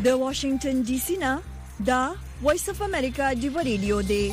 د واشنگټن ډي سي نه دا وایس اف امریکا دی ریډیو دی.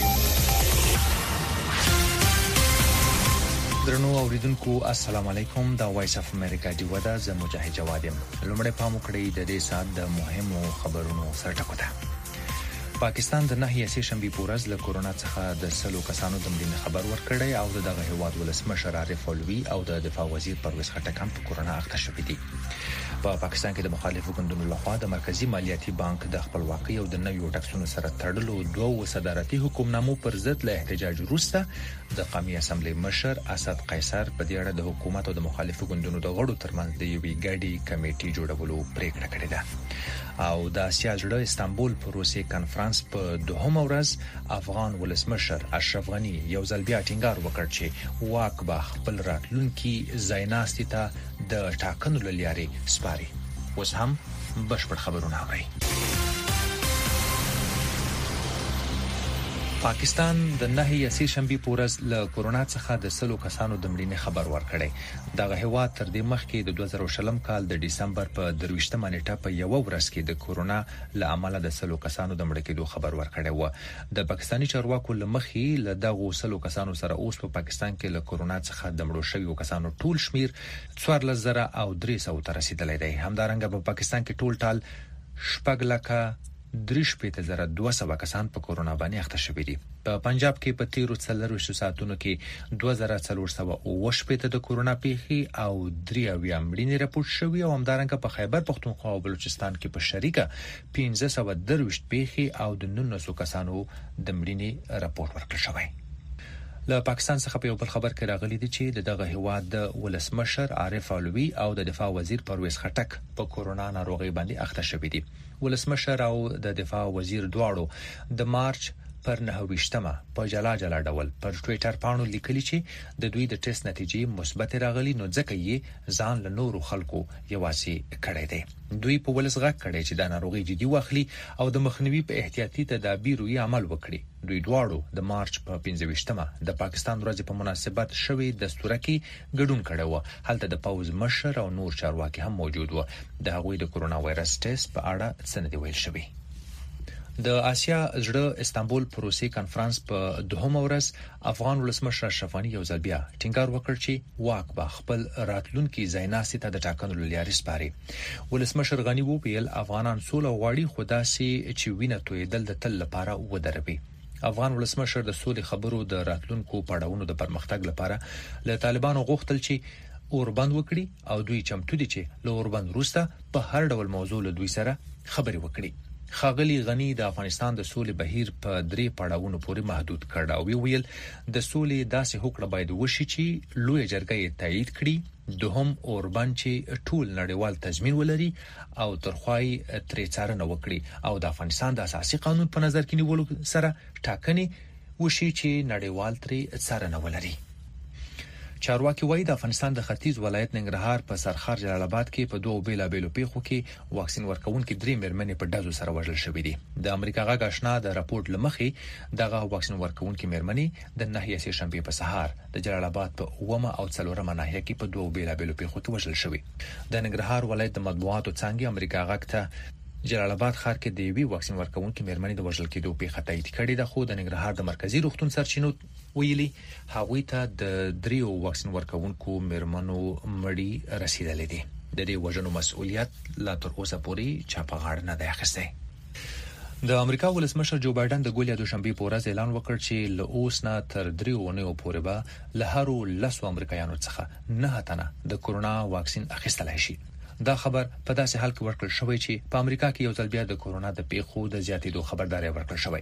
درنو اوریدونکو السلام علیکم. دا وایس اف امریکا دی ودا ز مجاهد جوادم. لومړی پام وکړئ د دې سات د مهمو خبرونو سرټکو ته. پاکستان د نهي اسې شنبه پورز له کورونا څخه د سلو کسانو د مړینې خبر ورکړی او دغه هیواد ولسمشر عارف علوي او د دفاع وزیر پرویز خټک هم په کورونا اخته شوي دي. په پاکستان کې د مخالفو ګوندونو لخوا د مرکزی مالیاتي بانک د خپلواکۍ او د نویو ټکسونو سره تړلو دوه صدارتي حکومتنامو پر ضد له احتجاج وروسته د قومي اسمبلی مشر اسد قیصر په دې اړه د حکومت او د مخالفو ګوندونو د غړو ترمنځ د یوې ګډې کمیټې جوړولو پریکړه کړې ده. او د اسیا جوړه استانبول پروسې کانفرنس په دوهمه ورځ افغان ولسمشر اشرف غنی یو ځل بیا ټینګار وکړ چې واک به خپل راتلونکي ځایناستي ته د ټاکنو لارې سپاري. اوس هم بشپړ خبرونه اورئ. پاکستان د نهي اسې شنبه پورز له کورونا څخه د سلو کسانو د مړینې خبر ورکړی. دغه هیواد تر دې مخکې د 2020 کال د دسمبر په 23 نیټه په یو ورځ کې د کورونا له امله د سلو کسانو د مړ کېدو خبر ورکړی و. د پاکستاني چارواکو لمخې له دغه سلو کسانو سره اوس په پاکستان کې له کورونا څخه د مړو شویو کسانو ټول شمیر 14,300 ته رسیدلی دی. همدارنګه په پاکستان کې ټول ټال 6,200 کسان په کورونا باندې اخته شوي دي. په پنجاب کې په 13 ساعتونو کې 2,408 د کورونا پیښې او 3 مړینې راپورټ شوي او همدارنګه په خیبر پختونخوا او بلوچستان کې په شریکه 1523 پیښې او د 900 کسانو د مړینې راپورټ ورکړل شوی. له پاکستان څخه په یو بل خبر کې راغلی دی چې دغه هیواد د ولسمشر عارف علوي او د دفاع وزیر پرویز خټک په کورونا ناروغي باندې اخته شوي دي. ولسمشر او د دفاع وزیر دواړو د مارچ پر 29مه په جلا ډول پر ټوئیټر باندې لیکلي چې د دوی د ټیسټ نتیجې مثبت راغلي نو ځکه یې ځان له نورو خلکو یوازې کړی دی. دوی په ولسغه کړی چې د ناروغي جدي واخلي او د مخنیوي په احتیاطي تدابیرو یې عمل وکړي. دوی دواړو د مارچ په 25مه د پاکستان ورځ په مناسبت شوی دستور کې ګډون کړی و. هلته د پوز مشر او نور چارواکي هم موجود و. د هغوی د کورونا وایرس ټیسټ په اړه څه نه دی ویل شوی. د اسیا جوړه استانبول پروسې کانفرنس په دوهمه ورځ افغان ولسمشر اشرف غنی یو ځل بیا ټینګار وکړ چې واک به خپل راتلونکي ځایناستي ته د ټاکنو لارې سپاري. ولسمشر غنی وویل افغانان سوله غواړي خو داسې چې وینه تویدل د تل لپاره ودروي. افغان ولسمشر د سولې خبرو د راتلونکو پړاوونو د پرمختګ لپاره له طالبانو غوښتل چې اوربند وکړي او دوی چمتو دي چې له اوربند وروسته په هر ډول موضوع له دوی سره خبرې وکړي. ښاغلي غنی د افغانستان د سولې بهیر په 3 پړاوونو پورې محدود کړ او ویل د سولې داسې هوکړه باید وشي چې لوی جرګه یې تایید کړي. دوهم اوربند چې ټول نړیوال تضمین ولري او ترخوای ترې څارنه وکړي او د افغانستان د اساسي قانون په نظر کې نیولو سره ټاکنې وشي چې نړیوال ترې څارنه ولري. چارواکي وایي د افغانستان د ختیځ ولایت ننګرهار په سرخار جلال آباد کې په دوه بیلابېلو پیښو کې واکسین ورکونکو 3 مېرمنې په ډزو سره وژل شوې دي. د امریکا غږ آشنا د راپورټ لمخې دغه واکسین ورکونکو مېرمنې د نهي اسې شنبه په سهار د جلال آباد په 4مه او 4مه ناحیه کې په دوه بیلابېلو پیښو کې وژل شوې. د ننګرهار ولایت د مطبوعاتو څنګه امریکا غږ ته جلال آباد ښار کې د یوې واکسین ورکونکو مېرمنې د وژل کېدو پیښه تایید کړې ده. خو د ننګرهار د مرکزی روغتون سرچینو ویلي هغوی ته د 3 واکسین ورکونکو مېرمنو مړی رسیدلې دي. د دې وژنو مسؤلیت لا تر اوسه پورې چا په غاړه نه دی اخیستی. د امریکا ولسمشر جو بایدن د ګولیا دوشنبه په ورځ اعلان وکړ چې له اوس نه تر 3 اونیو پورې به له هرو 10 امریکایانو څخه 9 تنه د کورونا واکسین اخیستلای شي. دا خبر په داسې حال کې ورکړل شوی چې په امریکا کې یو ځل بیا د کورونا د پیښو د زیاتېدو خبرداري ورکړل شوی.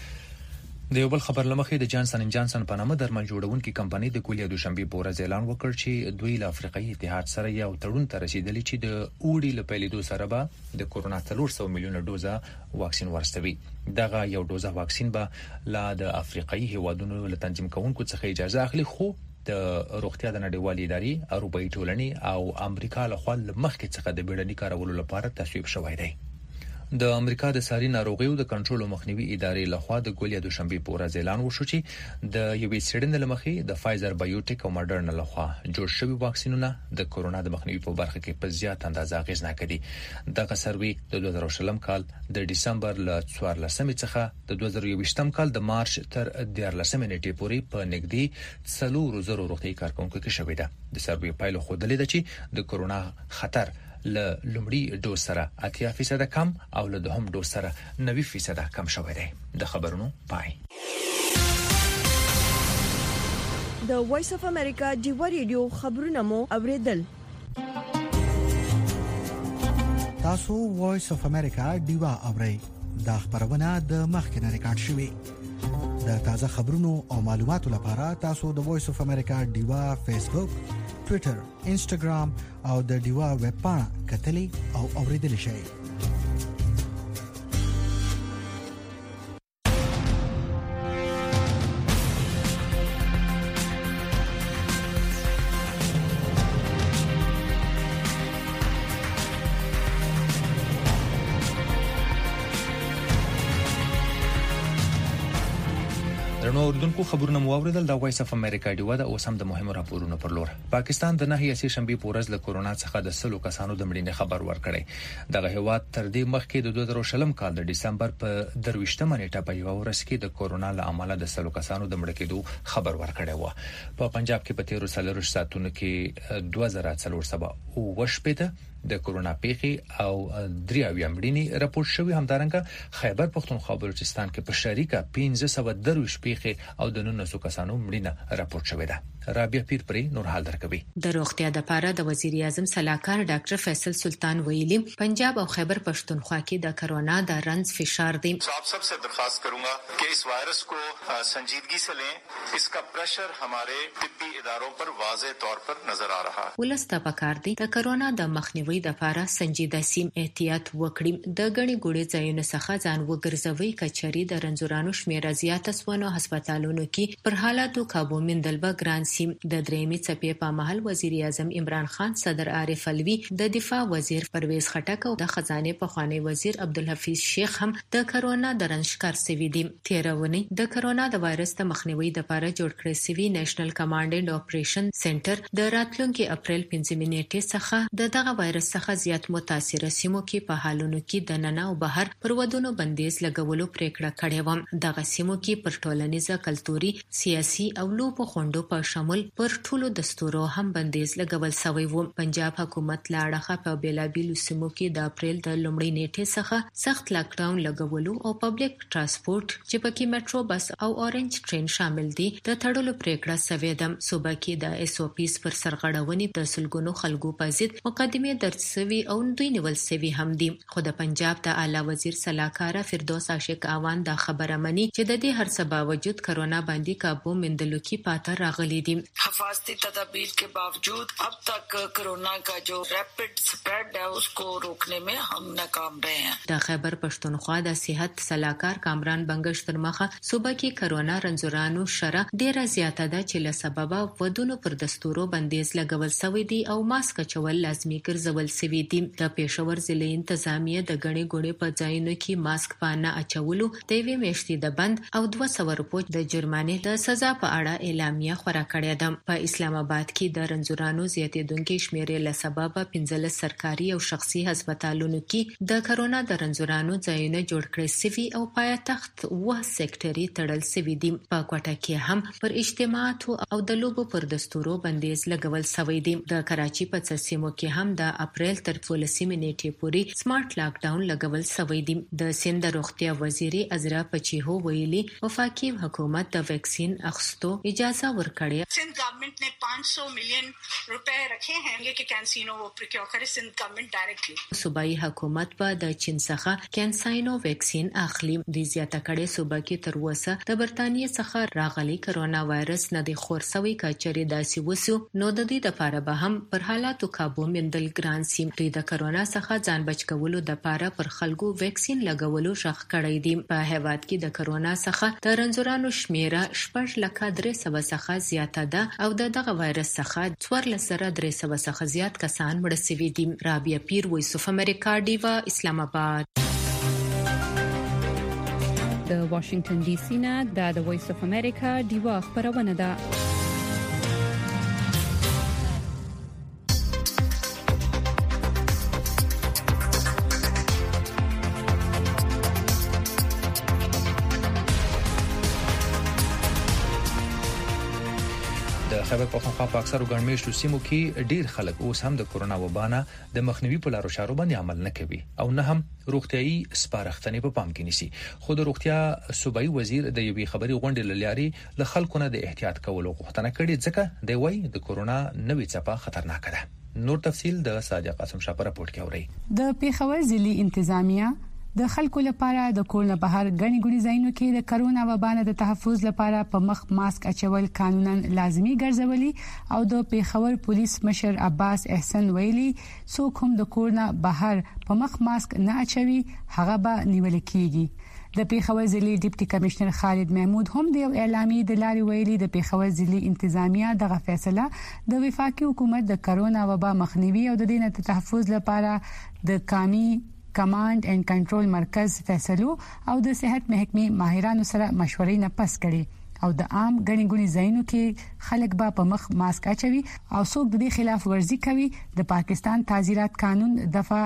د یو بل خبر لمخې د جانسن اند جانسن په نامه درمل جوړونکي کمپنۍ د ګولیا دوشنبه په ورځ اعلان وکړ چې دوی له افریقایي اتحاد سره یو تړون ته رسیدلی چې د اوړي له پیلېدو سره به د کورونا 300 میلیونه ډوزه واکسین ورستوي. دغه یو ډوزه واکسین به لا د افریقایي هیوادونو له تنظیم کوونکو څخه اجازه اخلي خو د روغتیا د نړیوالې ادارې اروپאי ټولنې او امریکا له خوا مخکې څخه د بیړني کارولو لپاره تصویب شوی دی. د امریکا د ساري ناروغیو د کنټرول او مخنیوي ادارې لخوا د ګولیا دوشنبه په ورځ اعلان وشو چې د یوې څېړنې لمخې د فایزر بایوټیک او ماډرنا لخوا جوړ شوی واکسینونه د کورونا د مخنیوي په برخه کې په زیات اندازه اغیزناک دي. دغه سروي د 2020 کال د ډسمبر ل 14 څخه د 2020 کال د مارچ تر 14 نیټې پورې په نږدې 400 روغتي کارکونکو کې شوې ده. د سروي پایلو ښودلې ده چې د کورونا خطر له لومړي ډوز سره 80% کم او له دوهم ډوز سره 90% کم شوی دی. د خبرونو پای. د وایس اف امریکا ډیوا ریډیو خبرونه مو اوریدل. تاسو وایس اف امریکا ډیوا اورئ. دا خبرونه د مخکنه ریکارډ شوی. د تازه خبرونو او معلوماتو لپاره تاسو د وایس اف امریکا ډیوا فیسبوک، ټوئیټر، انسټاګرام او د ډیوا ویب پاڼه کتلی او اوریدل شئ. نو اردوونکو خبرونه مو اوریدل. د وایس اف امریکا ډیوا د اوسم د مهمو راپورونو پر لور. پاکستان د نهي سي شنبه په ورځ له کورونا څخه د 100 کسانو د مړینې خبر ورکړی. دغه هیواد تر دې مخکې د 2020 کال د ډسمبر په 23 نیټه په یو ورځ کې د کورونا له امله د 100 کسانو د مړ کېدو خبر ورکړی و. په پنجاب کې په 13 ساعتونو کې 2470 د کورونا پیښې او 3 مړینې راپور شوی. همدارنګه خیبر پختونخوا بلوچستان کې په شریکه 1530 پیښې او د 900 کسانو مړینه راپور شوې ده. رابعه پیر پرې نور حال درکوي. د روغتیا د لپاره د وزیر اعظم صلاحکار ډاکټر فیصل سلطان ویلي پنجاب او خیبر پښتونخوا کې د کورونا د رنځ فشار دی. आप सबसे दरखास्त करूंगा कि इस वायरस को संजीदगी से लें. इसका प्रेशर हमारे तिब्बी इदारों पर वाज़ेह तौर पर नजर आ रहा है. ولسته پکار دی د کورونا د مخنیوي د لپاره سنجیده سیم احتیاط وکړي. د غني ګوړې ځایونو څخه ځان وګرځوي. کچري د رنځورانو شمیر زیات اسونه هسپتالونو کې پر حالاتو قابو مندل به ګران سیم. د درېمې څپې په محل وزیر اعظم عمران خان، صدر عارف علوي، د دفاع وزیر پرویز خټک او د خزانه پخوانی وزیر عبدالحفیظ شیخ هم د کورونا د رنځ شکار شوي دي. تیرونی د کورونا د وایرس د مخنیوي لپاره جوړ کړی شوی نېشنل کمانډ اینډ اپریشن سنټر د راتلونکي اپریل 15 نیټې څخه دغه وایرس څخه زیات متاثر سیمو کې په حالونو کې د ننه او بهر پر ودونو بندیز لګولو پریکړه کړې و. دغه سیمو کې پر ټولنیزه، کلتوري، سیاسي او لوبو خوندو په شمول پر ټولو دستورو هم بندیز لګول شوی و. پنجاب حکومت لاړه په بیلابیلو سیمو کې د اپریل د لومړۍ نیټې څخه سخت لاک ډاون لګولو او پبلک ترانسپورت چې پکې میټرو بس او اورنج ټرین شامل دي د تړلو پریکړه شوې ده. صوبه کې د اس او پیز پر سرغړونې د سلګونو خلکو په ضد مقدمه درج شوی او دوی نیول شوی هم دي. خو د پنجاب د اعلی وزیر صلاحکار فردوس عاشق اعوان دا خبره مني چې د دې هر څه باوجود کورونا باندې قابو مندلو کې پاتې راغلي دي. हिफाजती तदाबीर के बावजूद अब तक कोरोना का जो रैपिड स्प्रेड है उसको रोकने में हम नाकाम रहे हैं. د خیبر پښتونخوا د صحت صلاحکار کامران بنگش تر مخه صوبه کې کورونا رنځورانو شره ډیره زیاته ده چې له سببه ودونو پر دستورو بندیز لګول شوی دی او ماسک چول لازمي ګرځول شوی دی. د پېښور ضلع انتظامیه د غني ګوڼې په ځایونو کې ماسک پانه اچولو د وی میشتي د بند او 200 روپۍ د جرمانه د سزا په اړه اعلامیه خورا کړې ده. په اسلام آباد کې د رنځورانو زیاتېدونکو شمیرې له سببه 15 سرکاري او شخصي هسپتالونو کې د کورونا د رنځورانو ځایونه جوړ کړي سوي او پایتخت و سېکټري تړل سوي دي. په کوټه کې هم پر اجتماعات او د لوبو پر دستورو بندیز لګول شوی دی. د کراچي په څسیمو کې هم د اپریل تر 14 نیټې پورې سمارټ لاک ډاون لګول شوی دی. د سند روغتیا وزیر عزرا پچیهو ویلي وفاقي حکومت د ویکسین اخستو اجازه ورکړې. सिंध गवर्नमेंट ने 500 मिलियन रुपए रखे हैं कि कैंसिनो वो प्रोक्योर करे सिंध गवर्नमेंट डायरेक्टली. صوبایي حکومت په د چین څخه کینساینو ویکسین اخلي. د زیاته کړي صوبه کې تر اوسه د برتانیې څخه راغلي کورونا وایرس نه د خورسوي کچري داسي وسو نو د دې لپاره به هم پر حالاتو قابو مندل ګران سیم. دوی د کورونا څخه ځان بچ کولو د لپاره پر خلکو ویکسین لګولو شخ کړی دي. په هیواد کې د کورونا څخه د رنځورانو شمیره 6,300 څخه زیاته ده او دغه وایرس څخه 4,300 څخه زیات کسان مړ شوي دي. رابعه پیر، وایس اف امریکا، ډیوا، اسلام آباد. د واشنگټن ډي سي نه د وایس اف امریکا دیوا خبرونه ده. د خیبر پختونخوا په اکثرو ګڼمېشتو سیمو کې ډیر خلک اوس هم د کورونا وبانه د مخنیوي په لارو چارو باندې عمل نه کوي او نه هم روغتيایي سپارښتنې په پام کې نیسي. خو د روغتیا صوبایي وزیر د یوې خبري غونډې لاري له خلکو نه د احتیاط کولو غوښتنه کړې ځکه د وای د کورونا نوې څپه خطرناک ده. نور تفصيل د صادق قاسم شاه په راپورټ کې اوري. د پیښور ضلعي انتظامیه د خلکو لپاره د کورونه بهر غني ګونی ځایونو کې د کرونا وبانه د تحفظ لپاره په مخ ماسک اچول قانونا لازمی ګرځولي او د پیښور پولیس مشر عباس احسن ویلي څوک هم د کورونه بهر په مخ ماسک نه اچوي هغه به نیول کیږي. د پیښور ضلعي ډیپټي کمشنر خالد محمود هم د اعلامي د لاري ویلي د پیښور ضلعي انتظامیه دغه فیصله د وفاقي حکومت د کرونا وبا مخنیوي او د دې نه تحفظ لپاره د قامي کمانډ اینڈ کنټرول مرکز فیصلو او د صحت محکمې ماهرانو سره مشورې نه پس کړي او د عام غني ګونی ځایونو کې خلک به په مخ ماسک اچوي او څوک د دې خلاف ورزي کوي د پاکستان تعزیرات قانون دفعه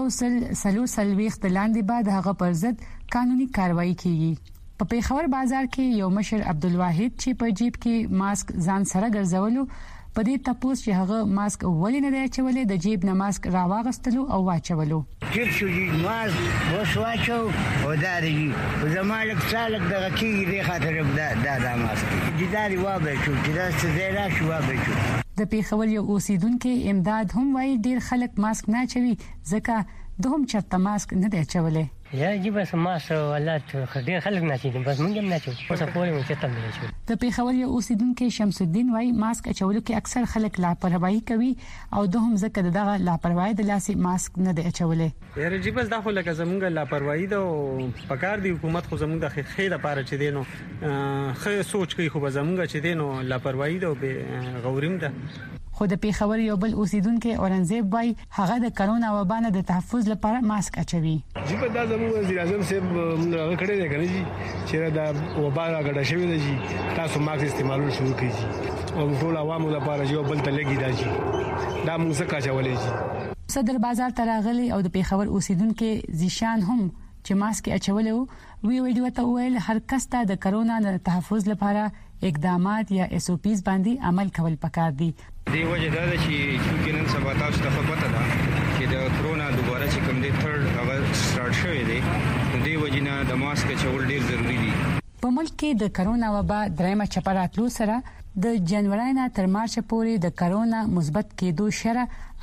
143 د لاندې بعد هغه پر ضد قانوني کاروایی کیږي. په پیښور بازار کې یو مشر عبدالواحد چې په جیب کې ماسک ځان سره ګرځولو په دې تاسو چې هغه ماسک ولې نه دی چولې د جیب نه ماسک راواغستلو او واچولو چې شوی ماسک وسواچو او داري زمالک سالک دغه کیږي د خاطر دا ماسک چې داري وابه شو چې دا څه زیرا شو وابه شو. د پیښور یو اوسیدونکو امداد هم وایي ډیر خلک ماسک نه چوي ځکه دوهم چرته ماسک نه دی چولې. یا جی بس ماسک ولات ډیر خلک نه چي بس مونږ هم نه چو اوس په اړه چې تم نه شو. د پیښور یو اوسیدونکو شمس الدین وایي ماسک چولو کې اکثر خلک لاپروايي کوي او دوهم ځکه دغه لاپروايي د لاسي ماسک نه دی چولې. یاره جی بس دا خو لکه زمونږ لاپروايي ده پکار دی حکومت خو زمونږ د خیر لپاره چې دینو خې سوچ کوي خو زمونږ چې دینو لاپروايي ده او غوریم ده. خو د پیښور یو بل اوسیدونکو اورنګزیب وای هغه د کرونا وبانه د تحفظ لپاره ماسک اچوي. جی په دا زموږ وزیر اعظم صاحب موږ کړی دی کنه جی چې دا وبا راغړه شوی دی جی تاسو ماسک استعمالول شروع کړئ او ټول عوامو لپاره یو بل ته لګی دا جی دا موږ څه کاچولې جی. صدر بازار تراغلی او د پیښور اوسیدونکو زیشان هم چې ماسک اچولو وی ویډیو ته ویل هر کس ته د کرونا د تحفظ لپاره اقدامات یا اس او پیز باندې عمل کول پکار دي. دی وجه دا چې نن سبا تاسو ته پته ده چې د کرونا دوباره چې کوم دی تھرد هغه سٹارټ شوی دی دی وجه نه د ماسک چول ډیر ضروری دي. په ملک کې د کرونا وبا درېمه چپراتلو سره د جنوري نه تر مارچ پورې د کرونا مثبت کېدو شره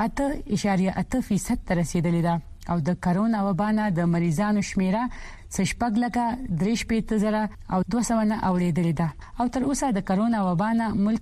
8.8% ته رسیدلې ده او د کرونا وبانه د مریضانو شمیره شپږ لکه 3.0 او 200 نه اوریدلې ده او تر اوسه د کرونا وبانه ملک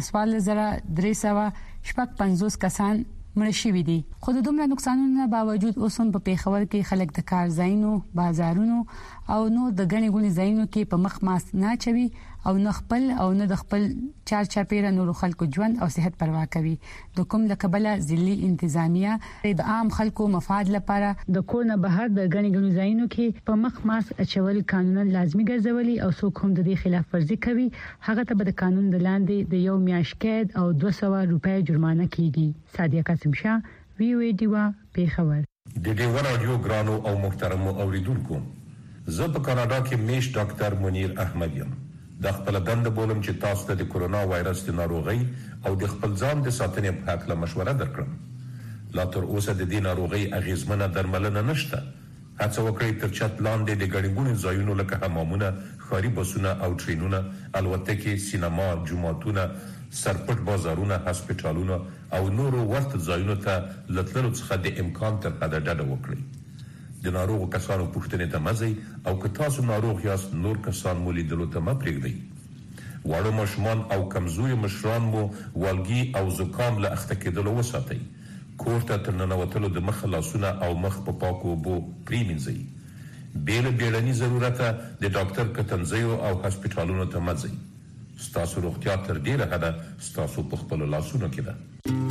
کې 350 کسان مړ شوي دي. خو د دومره نقصانونو باوجود اوس هم په پیښور کې خلک د کار ځایونو بازارونو او نو د غني ګونی ځایونو کې په مخ ماسک نه چوي او نه خپل او نه د خپل چار چاپیره نور خلکو ژوند او صحت پروا کوي. د کوم لکبله ضلعي انتظامیه د عام خلکو مفاد لپاره د کورونه بهر د غني ګونی ځایونو کې په مخ ماسک اچول قانونا لازمي ګرځولي او څوک هم د دې خلاف ورزي کوي هغه ته به د قانون د لاندې د یو میاشت قید او 200 روپۍ جرمانه کیږي. صادق قاسم شاه وی وی دیوا پیښور. د دې رادیو ګرانو او محترم اوریدونکو زه په کاناډا کې میش ډاکټر منیر احمد یم. د خپل دند بولم چې تاسو ته د کورونا وایرس د ناروغي او د خپل ځان د ساتنې په اړه مشوره درکړم. لا تر اوسه د دې ناروغي اغیزمنه درملنه نشته. هڅه وکړئ تر چت لاندې د ګڼګونو ځایونو لکه حمامونه، ښاري بسونه او ټرینونه، الوتکې، سینما، جوماتونه، سرپټ بازارونه، هسپتالونه او نورو ورته ځایونو ته لټلو څخه د امکان تر حده ډډه وکړئ. د ناروغ کسانو پوښتنې ته مزي او که تاسو ناروغ یاست نور کسان مو لیدلو ته مه پرېږدئ. واړه ماشومان او کمزوري مشران مو والګي او زکام له اخته کېدلو وساتئ. کور ته تر ننوتلو د مخ لاسونه او مخ په پاکو اوبو پرېمینځئ. بیړني ضرورت د ډاکټر کتنځیو او هسپتالونو ته مزي. ستاسو روغتیا تر ډیره حده ستاسو په خپل لاسونو کې ده.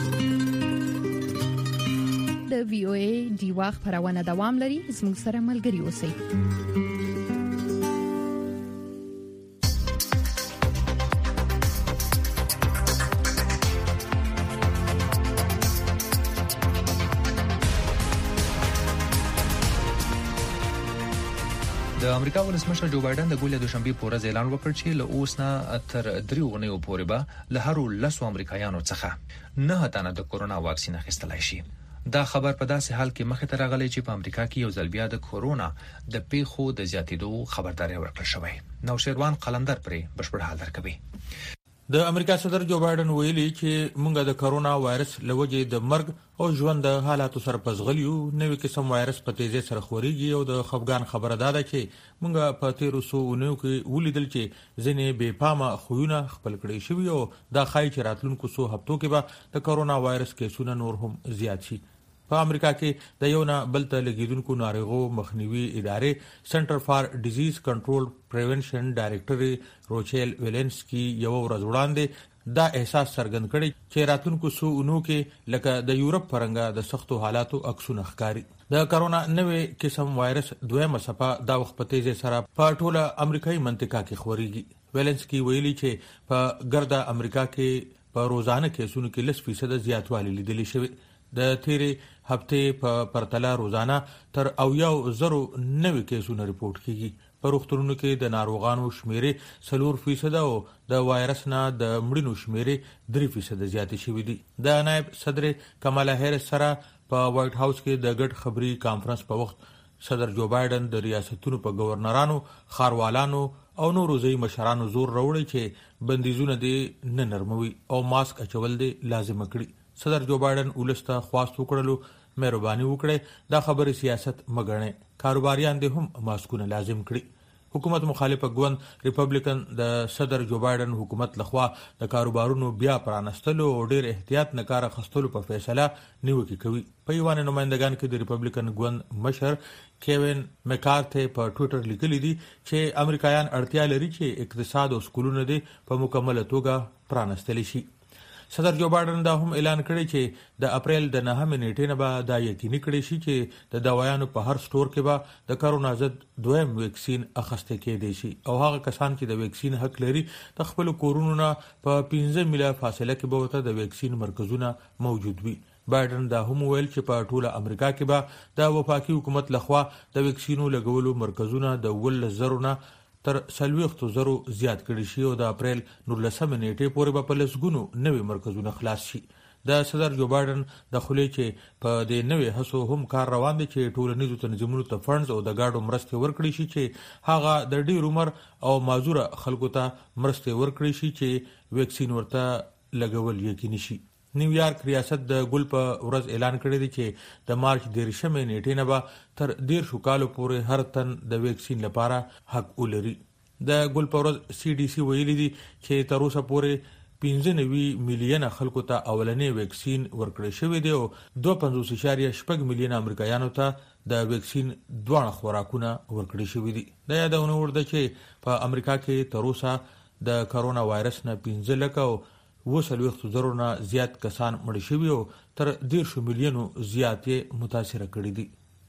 د وی او ای دی واخ پرونه دوام لري زموږ سره ملګری اوسئ. د امریکا ولسمشر جو بایدن د ګولې دوشنبه په ورځ اعلان وکړ چې له اوس نه تر 3 غونډو پورې به له هرو 10 امریکایانو څخه 9 دانه د کورونا واکسین اخیستلای شي. دا خبر په داسې حال کې مخې ته راغلی چې په امریکا کې یو ځل بیا د کورونا د پیښو د زیاتېدو خبرداري ورکړل شوې. نو شیروان قلندر پرې بشپړ حال درکوي. د امریکا صدر جو بایدن ویلي چې موږ د کرونا وایرس لوجې د مرګ او ژوند د حالاتو سره پزغلیو. نوې قسم وایرس په تیزی سره خوريږي او د خفګان خبره ده چې موږ په 1300 کې ولیدل چې ځینې بې پامه خوونه خپل کړي شوی او دا خای چې راتلونکو 100 هفتو کې به د کرونا وایرس کیسونه نور هم زیات شي. په امریکا کې د یو نه بل ته لګیدونکو ناروغو مخنیوي ادارې سنټر فار ډیزیز کنټرول پریونشن ډایریکټر روچیل ویلنسکی یو ورځ وړاندې دا احساس څرګند کړی چې راتلونکو 100 کې لکه د یورپ پرنګه د سختو حالاتو عکسونه ښکاري. د کرونا نوې قسم وایرس دویمه څپه دا وخت په تیزی سره په ټوله امریکایي منطقه کې خوريږي. ویلنسکی ویلي چې په ګرده امریکا کې په روزانه کیسونو کې 10% زیاتوالی لیدل شوی. د تیرې هفته په پرتله روزانه تر 1,000 نوې کیسونه ریپورت کیږي. په روغتونونو کې د ناروغانو شمیرې 4% او د وایرس نه د مړینو شمیرې 3% زیاتې شوې دي. د نائب صدر کمالا هریس سره په وایټ هاوس کې د ګډ خبري کانفرنس په وخت صدر جو بایدن د ریاستونو په گورنرانو، خاروالانو او نورو ځای مشرانو زور راوړی چې بندیزونه دې نه نرموي او ماسک اچول دې لازم کړي. صدر جو بایدن ولسته خواست وکړلو مهرباني وکړي دا خبره سیاست مګنه کاروباریان دې هم ماسکونه لازم کړي. حکومت مخالفه ګوند ریپبلیکن د صدر جو بایدن حکومت لخوا د کاروبارونو بیا پرانستلو او ډیر احتیاط نه کار اخیستلو په فیصله نیوکه کوي. په یوان نمائندگان کې د ریپبلیکن ګوند مشر کیوین مکارتي په ټوئیټر لیکلي دي چې امریکایان اړتیا لري چې اقتصاد او سکولونه دې په مکمله توګه پرانستل شي. صدر جو بایدن دا هم اعلان کړی چې د اپریل د 9 نیټې نه به دا یقیني کړی شي چې د دوايانو په هر سٹور کې به د کرونا ضد دویم ویکسین اخیسته کېدی شي او هغه کسان چې د ویکسین حق لري د خپل کورونو نه په 15 میله فاصله کې به ته د ویکسین مرکزونه موجود وي. بایدن دا هم ویل چې په ټوله امریکا کې به د وفاقي حکومت لخوا د ویکسینو لګولو مرکزونه د 10,000 نه تر 40,000 زیات کړي شي او د اپریل 19 نیټې پورې به په لسګونو نوې مرکزونه خلاص شي. د صدر جو بایدن د خولې چې په دې نوې هڅو هم کار روان دي چې ټولنیزو تنظیمونو ته فنډز او د گاډو مرستې ورکړي شي چې هغه د ډیر عمر او معذوره خلکو ته مرستې ورکړي شي چې ویکسین ورته لګول یقیني شي. نیویارک ریاست د ګل په ورځ اعلان کړی دی چې د مارچ 13 نیټې نه به تر 13 کالو پورې هر تن د ویکسین لپاره حق ولري. د ګل په ورځ CDC ویلي دي چې تر اوسه پورې 95 میلیونه خلکو ته اولنې ویکسین ورکړل شوې دي او 2.5 میلیونه امریکایانو ته د ویکسین دوه خوراکونه ورکړل شوې دي. دا یادونه ورده چې په امریکا کې تر اوسه د کرونا وایرس نه 15 لک او 40,000 نه زیات کسان مړ شوي او تر 10 میلیونو زیاتې متاثر کړي دي.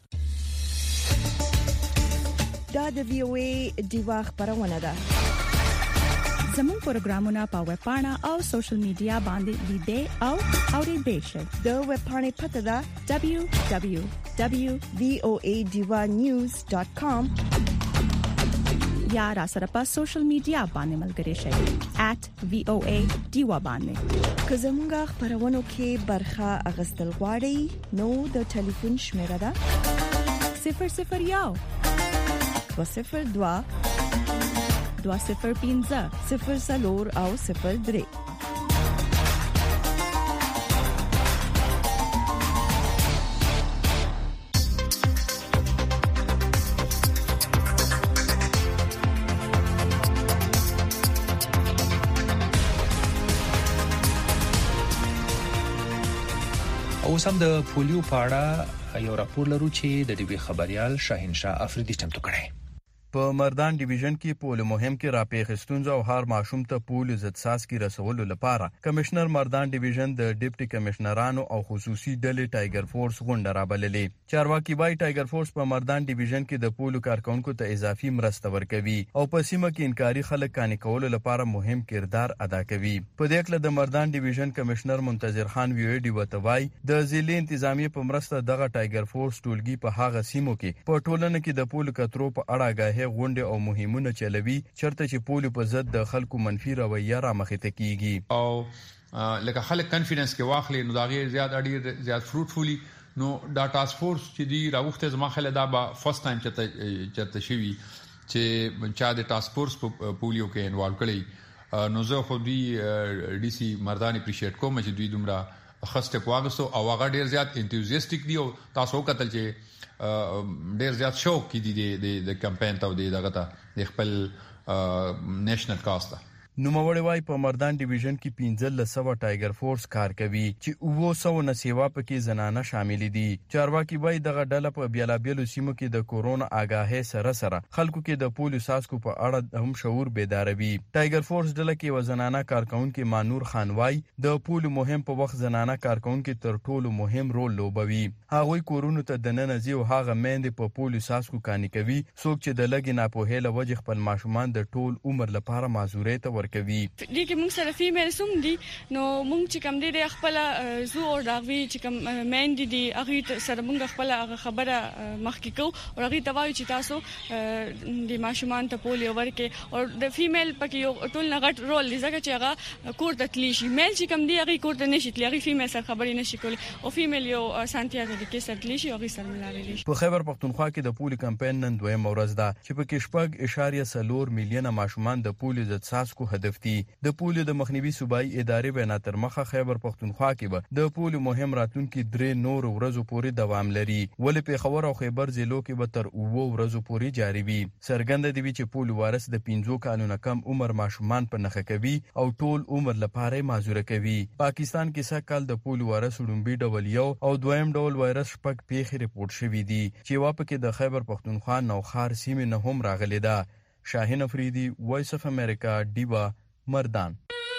دا د VOA دیوا خبرونه ده. زموږ پروګرامونه په ویب پاڼه او سوشل میډیا باندې لیدئ او اوریدئ شئ. د ویب پاڼې پته ده www.voadivanews.com یا را سره په سوشل میډیا باندې ملګري شئ @VOA دیوا باندې. که زموږ خبرونو کې برخه اغستل غواړئ نو د ټلیفون شمیره ده 001 202 205 00 او 03. اوس هم د پولیو په اړه یو راپور لرو چې د ډیوی خبريال شاهین شاه افریدي چمتو کړی. په مردان ډیویژن کې پولیو مهم کې راپېښ ستونزه او هر ماشوم ته پولیو ضد څاڅکي رسولو لپاره کمشنر مردان ډیویژن د ډیپټي کمشنرانو او خصوصي ډلې ټایګر فورس غونډه رابللې. چارواکي وايي ټایګر فورس په مردان ډیویژن کې د پولیو کارکونکو ته اضافي مرسته ورکوي او په سیمه کې انکاري خلک کانې کولو لپاره مهم کردار ادا کوي. په دې کې د مردان ډیویژن کمشنر منتظر خان ویډي وتوای د ضلع انتظامیه په مرسته دغه ټایګر فورس ټولګي په هغه سیمو کې په ټولنه کې د پولیو کترو په اړه آگاهي غونډه او مهمونه چلوي چرته چې پولیو په ضد د خلکو منفي رویه را مخې ته کیږي او لکه خلک کانفیډنس کې واخلي نو دا غیر زیات فروټفولي نو دا ټاسک فورس چې دی راوخته زما خله دا با فرست ټایم چته شوی چې چا د ټاسک فورس په پولیو کې انوالو کړي نو زه خو دی ډي سي مردان اپریشیټ کوم چې دوی دومره خسته پواغسو او هغه ډیر زیات انتوزیاسټیک دی او تاسو کتل چې ډیر زیات شوق کی دي د کمپاین ته د دغه ته د خپل نېشنل کاست نو موړی وای په مردان ډیویژن کې 1500 ټایګر فورس کار کوي چې 900 نه سیوا پکې زنانه شامل دي چارواکي وای دغه ډله په بیلابیلو سیمو کې د کورونا آگاهي سره خلکو کې د پولیو ساسکو په اړه هم شعور بیداروي ټایګر فورس ډله کې وزنانه کارکونکو مانور خان وای د پولیو مهم په وخت زنانه کارکونکو تر ټولو مهم رول لوبوي هغه کورونو ته د ننځي او هغه مېندې په پولیو ساسکو کانی کوي څوک چې د لګي نه په هله وجه خپل ماشومان د ټول عمر لپاره معذورې ته کوي دي کې موږ سره فیمیل سوم دي نو موږ چې کوم دي خپل زو او داوی چې کوم مین دي هغه سره موږ خپل خبره مخکې کو او هغه توایو چې تاسو د ماشومان ته پولیو ورکه او د فیمیل پکې یو ټول نغټ رول دي ځکه چې هغه کور ته تلی شي میل چې کوم دي هغه کور ته نشي تلی هغه فیمیل سره خبرې نشي کولی او فیمیل یو سانتیا د کې سره تلی شي هغه سره ملاوي شي په خیبر پختونخوا کې د پولیو کمپاین نن دویم ورځ ده چې په کې 1.4 میلیونه ماشومان د پولیو ضد ساسکو هدف دي د پولیو د مخنیوي صوبایي ادارې بنا تر مخه خیبر پختونخوا کې به د پولیو مهم راتلونکي 3 نور ورځو پورې دوام لري ولې په خبر او خیبر ضلعو کې به تر 9 ورځو پورې جاری وي سرګند دی چې پولیو وارث د 15 کالونو کم عمر ماشومان په نخښه کوي او ټول عمر لپاره معذور کوي پاکستان کې سکهال د پولیو وارث لومبي ډول یو او دویم ډول وایرس شپږ پیښې ریپورت شوې دي چې واپه کې د خیبر پختونخوا نوخار سیمې نه هم راغلي ده شاهین افریدي وایس اف امریکا دیوا مردان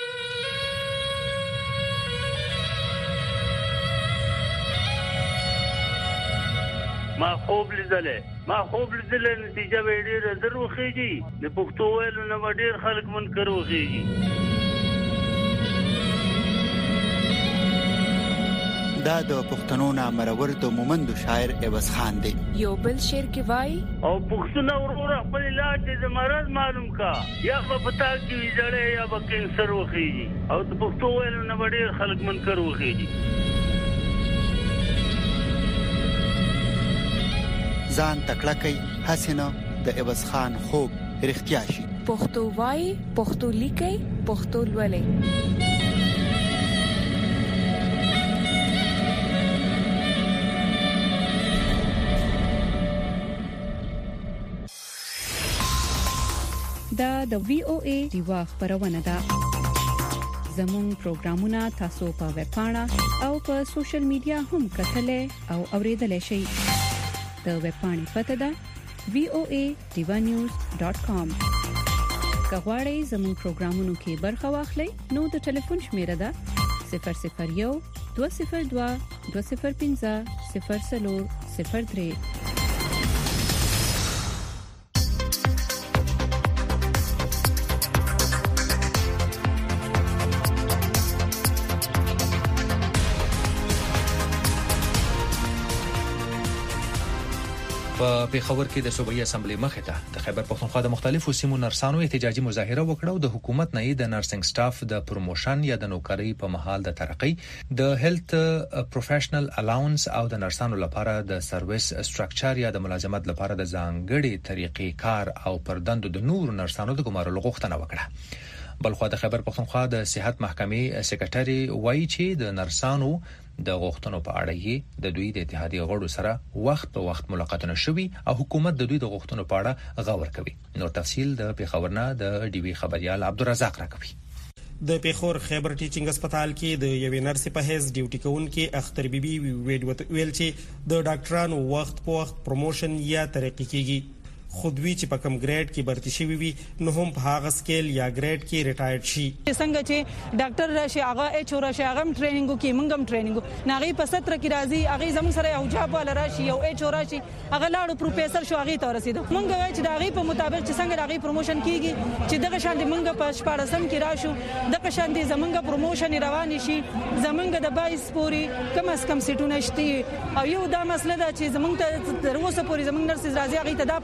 ما خوب لیدل نتیجه به ډیره دروخیږي د پښتو ویلو نه ډیر خلک منکر وخیږي دا د پښتنو نامرور د مومند شاعر عوض خان دی یو بل شعر کې وای او پښتون ورور خپل علاج د مرض معلوم کا یا په پتا کې ویځړې یا په کینسر وخیږي او د پښتو ویلو نه ډیر خلک منکر وخیږي ځان تکړه کوي حسینه د عوض خان خوب رښتیا شي پښتو وای پښتو لیکي پښتو لولي دا د وی او ای دیوا خبرونه ده زموږ پروگرامونه تاسو په ویب پاڼه او په سوشل میډیا هم کتلې او اوریدلای شئ د ویب پاڼې پته ده voanews.com کغواړئ زموږ پروگرامونو کې برخه واخلئ نو د ټلیفون شمیره ده 001 202 205 0003 په پیښور کې د صوبایي اسمبلی مخې ته د خیبر پختونخوا د مختلفو سیمو نرسانو احتجاجي مظاهره وکړه او د حکومت نه د نرسنګ سټاف د پروموشن یا د نوکری په محل د ترقی د هیلث پروفیشنل الاونس او د نرسانو لپاره د سرویس سټراکچر یا د ملازمت لپاره د ځانګړي طریقې کار او پردندو د نور نرسانو د ګمارلو غوښتنه وکړه بلخو د خیبر پختونخوا د صحت محکمې سکرټری وایي چې د نرسانو د غوښتنو په اړه یې د دوی د اتحادیه غړو سره وخت په وخت ملاقاتونه شوي او حکومت د دوی د غوښتنو په اړه غور کوي نو تفصیل د پیښورنه د ډي وی خبريال عبدالرزاق راکوي د پیښور خیبر ټیچینګ هسپتال کې د یوې نرسې په حیث ډیوټي کوونکې اختر بیبي ویل چې د ډاکټرانو وخت په وخت پروموشن یا ترقی کیږي خودوی چې په کم ګریډ کې برتی شوی وي نو هم په هغه سکیل یا ګریډ کې ریټایرډ شي څنګه چې ډاکټر راشي هغه اچ او راشي هغه ټریننګ کوي موږ هم ټریننګ ناغي په 17 کې راځي هغه زموږ سره یو جاب ولا راشي یو اچ او راشي هغه لاړو پروفیسور شو هغه ته رسیدو موږ وایو چې هغه په مطابق چې څنګه هغه پروموشن کیږي چې دغه شان دي موږ په 14 کې راشو دغه شان دي زموږ پروموشن روان شي زموږ د 22 پوری کم از کم سیټونه شته او یو دا مسله ده چې زموږ ته تر اوسه پوری زموږ نرسز راځي هغه ته دا پته نشته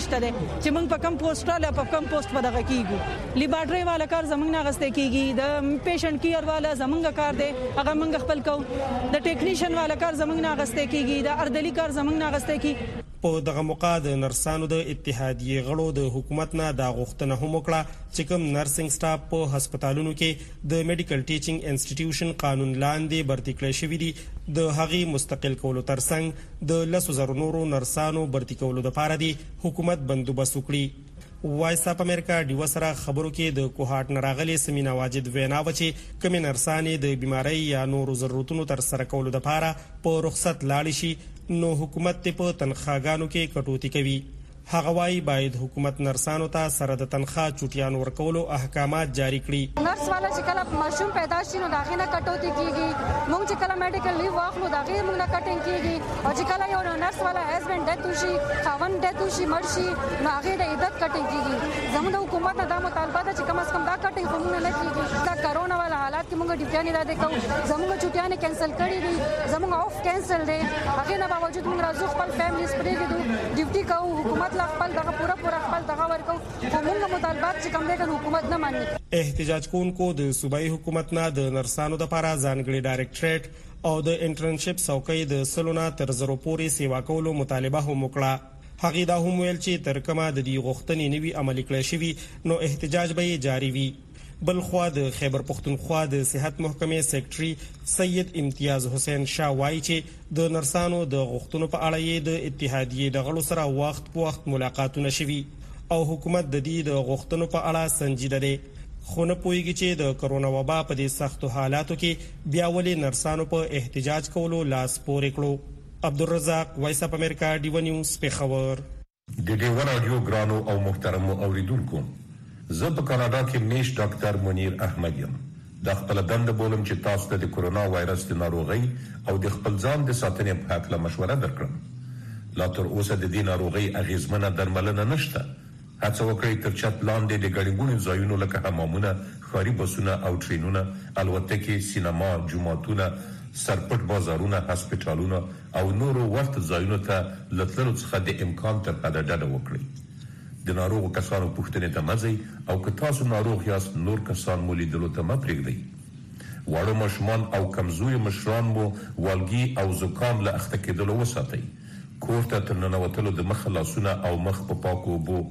نشته دی چې موږ په کم پوسټ را په کم پوسټ په دغه کیږو لیبارټری والا کار زمونږ نه غسته کیږي د پیشنټ کیر والا زمونږ کار دی هغه موږ خپل کوو د ټیکنیشن والا کار زمونږ نه غسته کیږي د اردلی کار زمونږ نه غسته کیږي په دغه موقع د نرسانو د اتحادیې غړو د حکومت نه د غوښتنه هم وکړه چې کوم نرسنګ سټاف په هسپتالونو کې د میډیکل ټیچینګ انسټیټیوشن قانون لاندې برتي کړی شوی دي د هغې مستقل کولو ترڅنګ د 100,000 نورو نرسانو برتي کولو لپاره دی حکومت بندوبست وکړي وایس اپ امریکا د وسره خبرو کې د کوهاټ نراغلي سمینا واجد وینا و چې کوم نرسانې د بیماری یا نورو ضرورتونو تر سره کولو لپاره په رخصت لاړ شي نو حکومت په تنخواګانو کې کټوتی کوي هغه وايي باید حکومت نرسانو ته سره د تنخوا چټیان ورکولو احکامات جاری کړي نرس والا چې کله ماشوم پیدا شي نو داغه نه کټوتی کیږي موږ چې کله میډیکل لیو واخلو داغه موږ نه کټینګ کیږي او چې کله یو نرس والا هسبند ډیت وشي خاوند ډیت وشي مرشي نو هغه د عدت کټینګ کیږي زموږ د حکومت نه دا مطالبه ده چې کم از کم دا کټینګ کوم نه کیږي دا کرونا والا حالات کې موږ ډیوټیانې را کوو زموږ چټیانې کینسل کړې دي زموږ اف کینسل دي هغه نه باوجود موږ راځو خپل فیملی سپریږو ډیوټي کوو حکومت لا خپل دغه پورا خپل دغه ورکو موږ مطالبات چې کوم دغه حکومت نه مانی احتجاج کوونکو د صوبایي حکومت نه د نرسانو لپاره ځانګړي ډایریکټریټ او د انټرنشپ څوکۍ د سلونه تر زرو پورې سیوا کولو مطالبه هم وکړه هغه دا هم ویل چې تر کومه د دې غوښتنې نوي عملي کړل شوی نو احتجاج به جاری وي بل خو د خیبر پختونخوا د صحت محکمې سیکریټري سید امتیاز حسین شاه وایي چې د نرسانو د غوښتنو په اړه یې د اتحادیې د غړو سره وخت په وخت ملاقاتونه شوي او حکومت د دې د غوښتنو په اړه سنجیده دی خو نه پوهیږي چې د کرونا وبا په دې سختو حالاتو کې بیا ولې نرسانو په احتجاج کولو لاس پورې کړو عبدالرزاق وایس اپ امریکا ډیو نیوز پیښور د ډیو رادیو ګرانو او محترم اوریدونکو زه په کاناډا کې میش ډاکټر منیر احمد یم د خپل دنده بولم چې تاسو ته د کورونا وایرس د ناروغي او د خپل ځان د ساتنې په اړه مشوره درکړم لا تر اوسه د دې ناروغي اغیزمنه درملنه نشته هڅه وکړئ تر چت لاندې د ګڼګونو ځایونو لکه حمامونه ښاري بسونه او ټرینونه الوتکې سینما جوماتونه سرپټ بازارونه هسپتالونه او نورو ورته ځایونو ته لتلو څخه د امکان تر حده ډډه وکړئ د ناروغ کسانو پوښتنې ته مزي او که تاسو ناروغ یاست نور کسان مو لیدلو ته مه پرېږدئ واړه ماشومان او کمزوري مشران مو والګي او زکام له اخته کېدلو وساتئ کور ته تر ننوتلو د مخ لاسونه او مخ په پاکو اوبو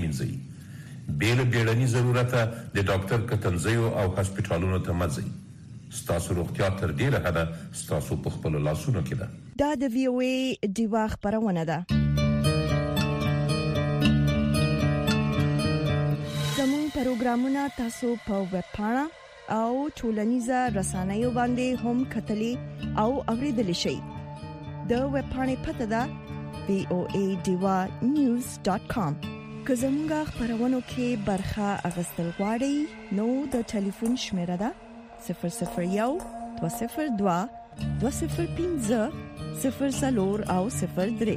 پرېمینځئ بې له بیړني ضرورته د ډاکټر کتنځیو او هسپتالونو ته مه ځئ ستاسو روغتیا تر ډېره حده ستاسو په خپلو لاسونو کې ده دا د وی او ای ډیوا خبرونه ده پروګرامونه تاسو په ویب پاڼه او ټولنیزه رسنیو باندې هم کتلی او اوریدلی شئ د ویب پاڼې پته ده voadewa.news.com که زموږه خبرونه کې برخه اغستل غواړئ نو د ټلیفون شمیره ده 001 202 205 00 او 03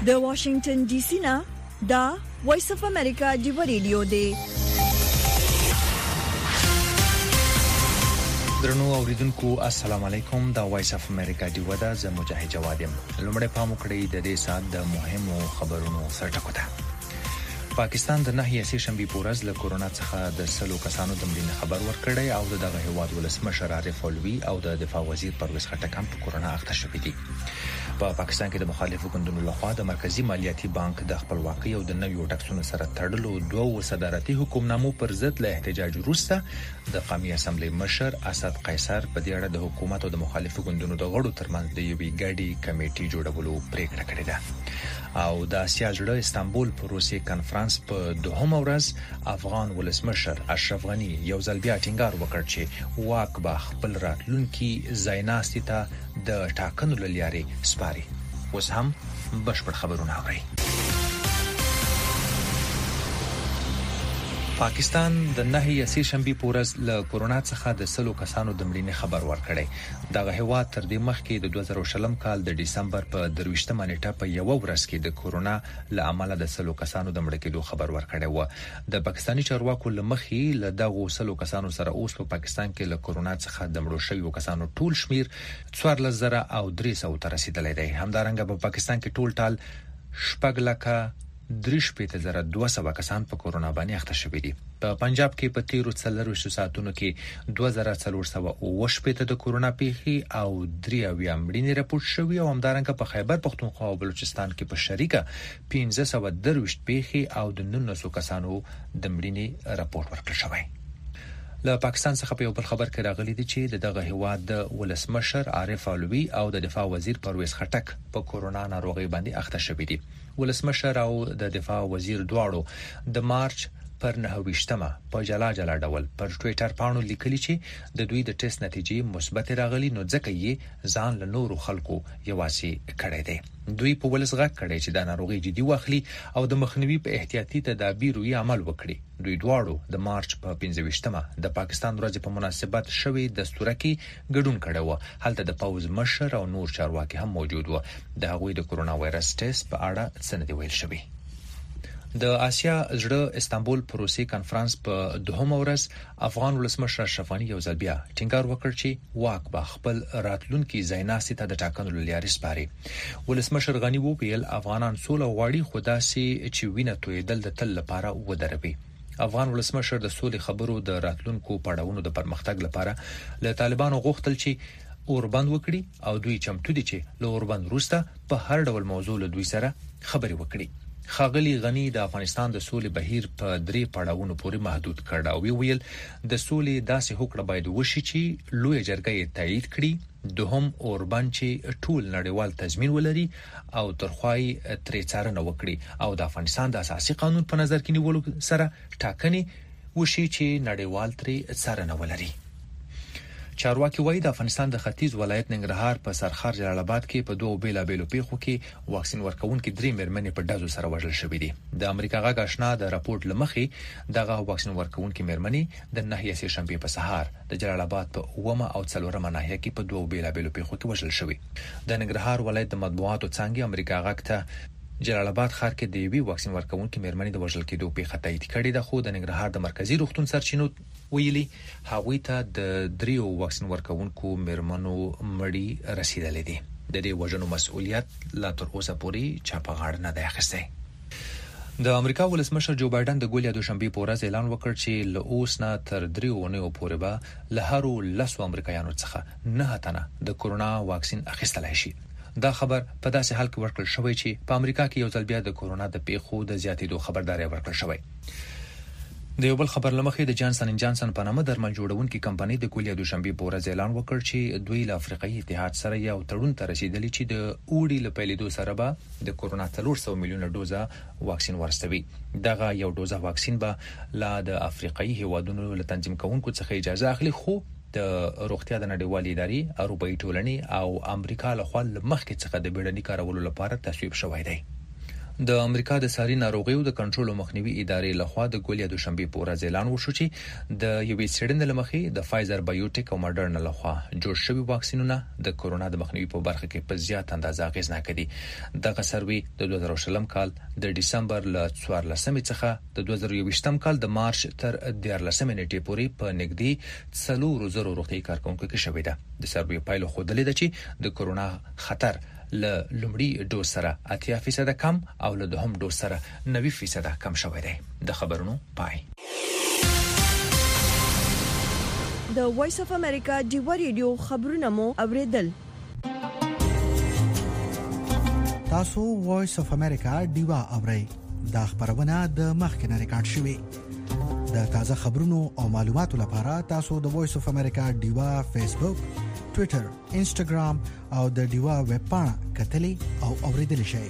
د واشنگټن ډي سي نه دا وایس اف امریکا دی ریډیو دی. درنو اوریدونکو السلام علیکم. دا وایس اف امریکا دی ودا ز مجاهد جواد يم. لومړی پام وکړئ د دې سات د مهمو خبرونو سرټکو ته. پاکستان د نهي سه شنبه پورز له کورونا څخه د 100 کسانو د مړینې خبر ورکړی او دغه هیواد ولسمشر عارف علوي او د دفاع وزیر پرویز خټک هم په کورونا اخته شوي دي. په پاکستان کې د مخالفو ګوندونو لخوا د مرکزی مالیاتي بانک د خپلواکۍ او د نویو ټکسونو سره تړلو دوه صدارتي حکومتنامو پر ضد له احتجاج وروسته د قومي اسمبلی مشر اسد قیصر په دې اړه د حکومت او د مخالفو ګوندونو د غړو ترمنځ د یوې ګډي کمیټې جوړولو پریکړه کړې ده. او د آسیا جوړه استانبول په روسي کانفرنس په دوهمه ورځ افغان ولسمشر اشرف غنی یو ځل بیا ټینګار وکړ چې واک به خپل راتلونکي ځایناستي ته د ټاکنو لاري سپاري. اوس هم بشپړ خبرونه اورئ. پاکستان د نهي سه شنبه پورز له کورونا څخه د 100 کسانو د مړینې خبر ورکړی. دغه هیواد تر دې مخکې د 2020 کال د دسمبر په 23مه نیټه په یو ورځ کې د کورونا له امله د 100 کسانو د مړ کېدو خبر ورکړی و. د پاکستاني چارواکو لمخې له دغه 100 کسانو سره اوس په پاکستان کې له کورونا څخه د مړو شویو کسانو ټول شمیر 14,300 ته رسیدلی دی. همدارنګه په پاکستان کې ټول ټال 6,200 کسان په کورونا باندې اخته شوي دي. په پنجاب کې په 13 ساعتونو کې 2,480 د کورونا پیښې او 3 مړینې راپورټ شوې او همدارنګه په خیبر پختونخوا او بلوچستان کې په شریکه 1530 پیښې او د 900 کسانو د مړینې راپورټ ورکړل شوی. له پاکستان څخه په یو بل خبر کې راغلی دی چې دغه هیواد د ولسمشر عارف علوي او د دفاع وزیر پرویز خټک په کورونا ناروغي باندې اخته شوي دي. ولسمشر او د دفاع وزیر دواړو د مارچ پر 9مه په جلا ډول پر ټوئیټر باندې لیکلي چې د دوی د ټیسټ نتیجې مثبت راغلي نو ځکه یې ځان له نورو خلکو یواسي کړی دی. دوی په ولسغه کړی چې د ناروغي جدي واخلي او د مخنیوي په احتیاطي تدابیرو یې عمل وکړي. دوی دواړو د مارچ په 15مه د پاکستان ورځ په مناسبت شوی دستور کې ګډون کړی و. هلته د پوز مشر او نور چارواکي هم موجود و. د هغوی د کورونا وایرس ټیسټ په اړه څه نه دی ویل شوی. د آسیا جوړه استانبول په روسي کانفرنس په دوهمه ورځ افغان ولسمشر اشرف غنی یو ځل بیا ټینګار وکړ چې واک به خپل راتلونکي ځایناستي ته د ټاکنو لاري سپاري. ولسمشر غنی وویل افغانان سوله غواړي خو داسې چې وینه تویدل د تل لپاره ودروي. افغان ولسمشر د سولې خبرو د راتلونکو پړاوونو د پرمختګ لپاره له طالبانو غوښتل چې اوربند وکړي او دوی چمتو دي چې له اوربند وروسته په هر ډول موضوع له دوی سره خبري وکړي. ښاغلي غنی د افغانستان د سولې بهیر په 3 پړاوونو پورې محدود کړ او ویل د سولې داسې هوکړه باید وشي چې لوی جرګه یې تایید کړي. دوهم اوربند چې ټول نړیوال تضمین ولري او ترخوای ترې څارنه وکړي او د افغانستان د اساسي قانون په نظر کې نیولو سره ټاکنې وشي چې نړیوال ترې څارنه ولري. چارواکي وایي د افغانستان د ختیځ ولایت ننګرهار په سرخار جلال آباد کې په 2 بیلابېلو پیښو کې واکسین ورکونکو 3 مېرمنې په ډزو سره وژل شوې دي. د امریکا غږ آشنا د راپورټ لمخې دغه واکسین ورکونکو مېرمنې د نهي سه شنبه په سهار د جلال آباد په 9مه او 4مه ناحیه کې په 2 بیلابېلو پیښو کې وژل شوې. د ننګرهار ولایت د مطبوعاتو څنګه امریکا غږ ته جلال آباد ښار کې د یوې واکسین ورکونکو مېرمنې د وژل کېدو پیښه تایید کړې ده. خو د ننګرهار د مرکزی روغتون سرچینو ویلي هغوی ته د 3 واکسین ورکونکو مېرمنو مړی رسیدلې دي. د دې وژنو مسؤلیت لا تر اوسه پورې چا په غاړه نه دی اخیستی. د امریکا ولسمشر جو بایدن د ګولیا دوشنبه په ورځ اعلان وکړ چې له اوس نه تر 3 اونیو پورې به له هرو 10 امریکایانو څخه 9 تنه د کورونا واکسین اخیستلای شي. دا خبر په داسې حال کې ورکړل شوی چې په امریکا کې یو ځل بیا د کورونا د پیښو د زیاتېدو خبرداري ورکړل شوی. د یو بل خبر لمخې د جانسن اند جانسن په نامه درمل جوړونکي کمپنۍ د ګولیا دوشنبه په ورځ اعلان وکړ چې دوی له افریقایي اتحاد سره یو تړون ته رسیدلی چې د اوړي له پیلېدو سره به د کورونا 300 میلیونه ډوزه واکسین ورستوي. دغه یو ډوزه واکسین به لا د افریقایي هیوادونو له تنظیم کوونکو څخه اجازه اخلي خو د روغتیا د نړیوالې ادارې اروپאי ټولنې او امریکا له خوا مخکې څخه د بیړني کارولو لپاره تصویب شوی دی. د امریکا د ساري ناروغیو د کنټرول او مخنیوي ادارې لخوا د ګولیا دوشنبه په ورځ اعلان وشو چې د یوې څېړنې لمخې د فایزر بایوټیک او ماډرنا لخوا جوړ شوي واکسینونه د کورونا د مخنیوي په برخه کې په زیات اندازه اغیزناک دي. دغه سروي د 2020 کال د ډسمبر ل 14 څخه د 2020 کال د مارچ تر 14 نیټې پورې په نږدې 400 روغتي کارکونکو کې شوې ده. د سروي پایلو ښودلې ده چې د کورونا خطر له لومړي ډوز سره 80% کم او له دوهم ډوز سره 90% کم شوی دی. د خبرونو پای. د وایس اف امریکا ډیوا ریډیو خبرونه مو اوریدل. تاسو وایس اف امریکا ډیوا اورئ. دا خبرونه د مخکنه ریکارډ شوې. د تازه خبرونو او معلوماتو لپاره تاسو د وایس اف امریکا ډیوا فیسبوک، ټوئیټر، انسټاګرام او د ډیوا ویب پاڼه کتلې او اوریدل شئ.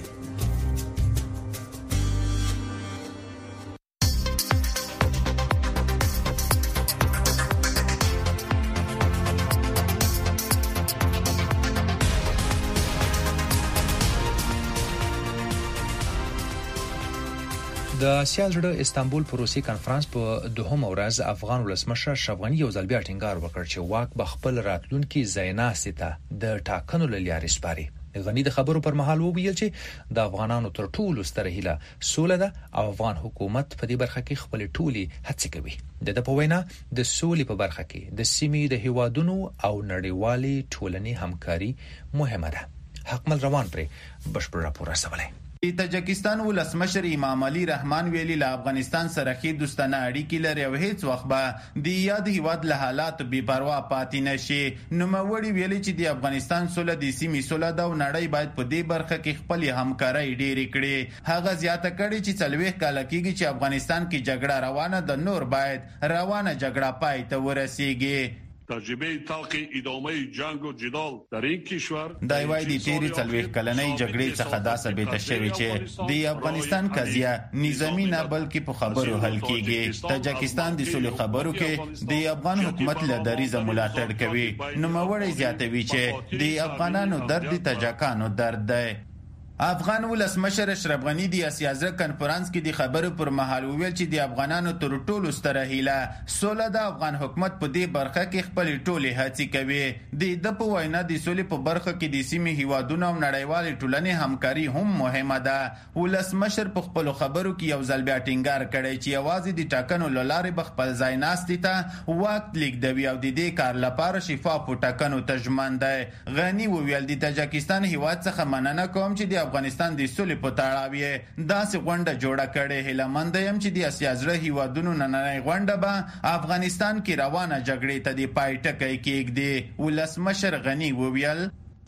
د آسیا زړه استانبول پروسي کانفرنس په دوهم ورځ افغان ولسمشر اشرف غنی یو ځل بیا ټینګار وکړ چې واک به خپل راتلونکي ځایناستي ته د ټاکنو لارې سپاري. غنی د خبرو پر مهال وویل چې د افغانانو تر ټولو ستره هیله سوله ده او افغان حکومت په دې برخه کې خپل ټولي هڅې کوي. د په وینا د سولې په برخه کې د سیمې د هیوادونو او نړیوالي ټولنې همکاري مهمه ده. حکمل روان پر بشپړ راپور رسولای. تاجکستان ولسمشر امام علي رحمان ویلي له افغانستان سره خې دوستانه اړیکې لري او هیڅ وخت به د یاد هیواد له حالات بې پروا پاتې نشي. نوموړي ویلي چې د افغانستان سوله د سیمې سوله ده او نړۍ باید په دې برخه کې خپل همکاري ډېرې کړي. هغه زیاته کړي چې 40 کال کېږي چې افغانستان کې جګړه روانه ده، نور باید روانه جګړه پای ته ورسیږي. تجربه تلخ ادامه جنگ و جدال در این کشور دای وای دی تیری 40 کلنۍ جګړې څخه دا ثابت شوی چې د افغانستان قضیه نظامی نه بلکې په خبرو حل کیږي. تاجکستان د سولې خبرو کې د افغان حکومت له دریزه ملاتړ کوي. نوموړی زیاتوي چې د افغانانو درد د تاجکانو درد دی. افغان ولسمشر اشرف غنی د آسیا زړه کانفرنس کې د خبرو پر مهال ویل چې د افغانانو تر ټولو ستره هیله سوله ده. افغان حکومت په دې برخه کې خپل ټولې هڅې کوي. د په وینا د سولې په برخه کې د سیمې هیوادونو او نړیوالې ټولنې همکاري هم مهمه ده. ولسمشر په خپل خبرو کې یو ځل بیا ټینګار کړی چې یوازې د ټاکنو لارې به خپل ځای ناستي ته وخت لیږدوي او د دې کار لپاره شفاف ټاکنو ته ژمن دی. غنی وویل د تاجکستان هیواد څخه مننه کوم چې د افغانستان د سولې په تړاو یې داسې غونډه جوړه کړې. هیلهمند یم چې د آسیا زړه هیوادونو نننۍ غونډه به افغانستان کې روانه جګړې ته د پای ټکی کېږدي. ولسمشر غنی وویل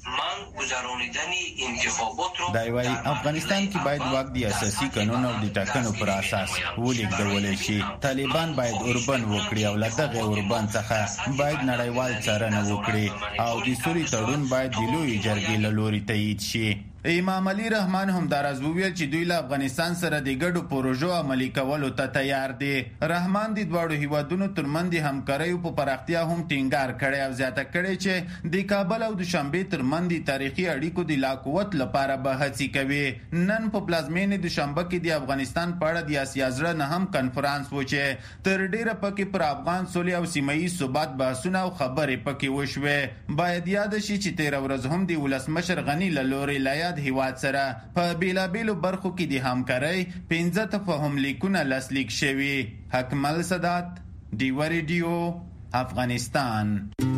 دا وایي افغانستان کې باید واک د اساسي قانون او د ټاکنو پر اساس ولیږدول شي. طالبان باید اوربن وکړي او له دغه اوربن څخه باید نړیوال څارنه وکړي او د سولې تړون باید د لوی جرګې له لوري تایید شي. امام علي رحمان هم دراز وویل چې دوی له افغانستان سره د ګډو پروژو عملي کولو ته تیار دي. رحمان د دواړو هیوادونو ترمنځ د همکاریو په پراختیا هم ټینګار کړی او زیاته کړی چې د کابل او دوشنبه ترمنځ د تاریخي اړیکو د لا قوت لپاره به هڅې کوي. نن په پلازمینې دوشنبه کې د افغانستان په اړه د آسیا زړه نه هم کنفرانس و چې تر ډیره پکې پر افغان سولې او سیمایي ثبات بحثونه او خبرې پکې وشوې. باید یاد شي چې 13 ورځ هم د ولسمشر غنی له لوري هیواد سره په بیلابیلو برخو کې د همکارۍ 15 تفاهم لیکونه لاسلیک شوي. حکمل صدات، ډیوا ریډیو، افغانستان.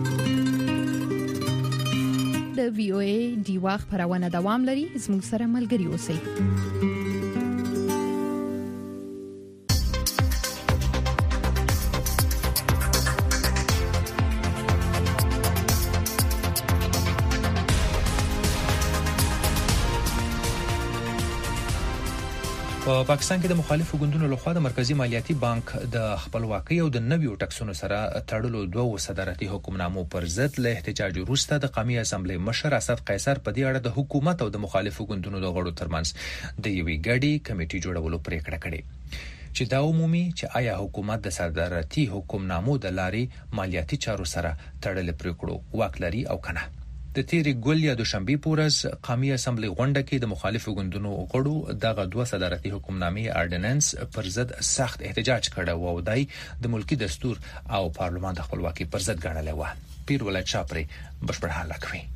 د وی او ای ډیوا خبرونه دوام لري. زموږ سره ملګري اوسئ. په پاکستان کې د مخالفو ګوندونو لخوا د مرکزی مالیاتي بانک د خپلواکۍ او د نویو ټکسونو سره تړلو دوه صدارتي حکمنامو پر ضد له احتجاج وروسته د قومي اسمبلی مشر اسد قیصر په دې اړه د حکومت او د مخالفو ګوندونو د غړو ترمنځ د یوې ګډې کمیټې جوړولو پریکړه کړې چې دا عمومي چې آیا حکومت د صدارتي حکمنامو د لارې مالیاتي چارو سره تړلې پریکړو واک لري او کنه. د تیری ګل یا دوشنبه پورز قومي اسمبلی غونډه کې د مخالفو ګوندونو غړو دغه دوه صدارتي حکومتنامې اردیننس پر ضد سخت احتجاج کړ او دای د ملکی دستور او پارلمان د خپلواکي پر ضد ګڼل و. پیر ولایت چاپري بشپړ حل کوي.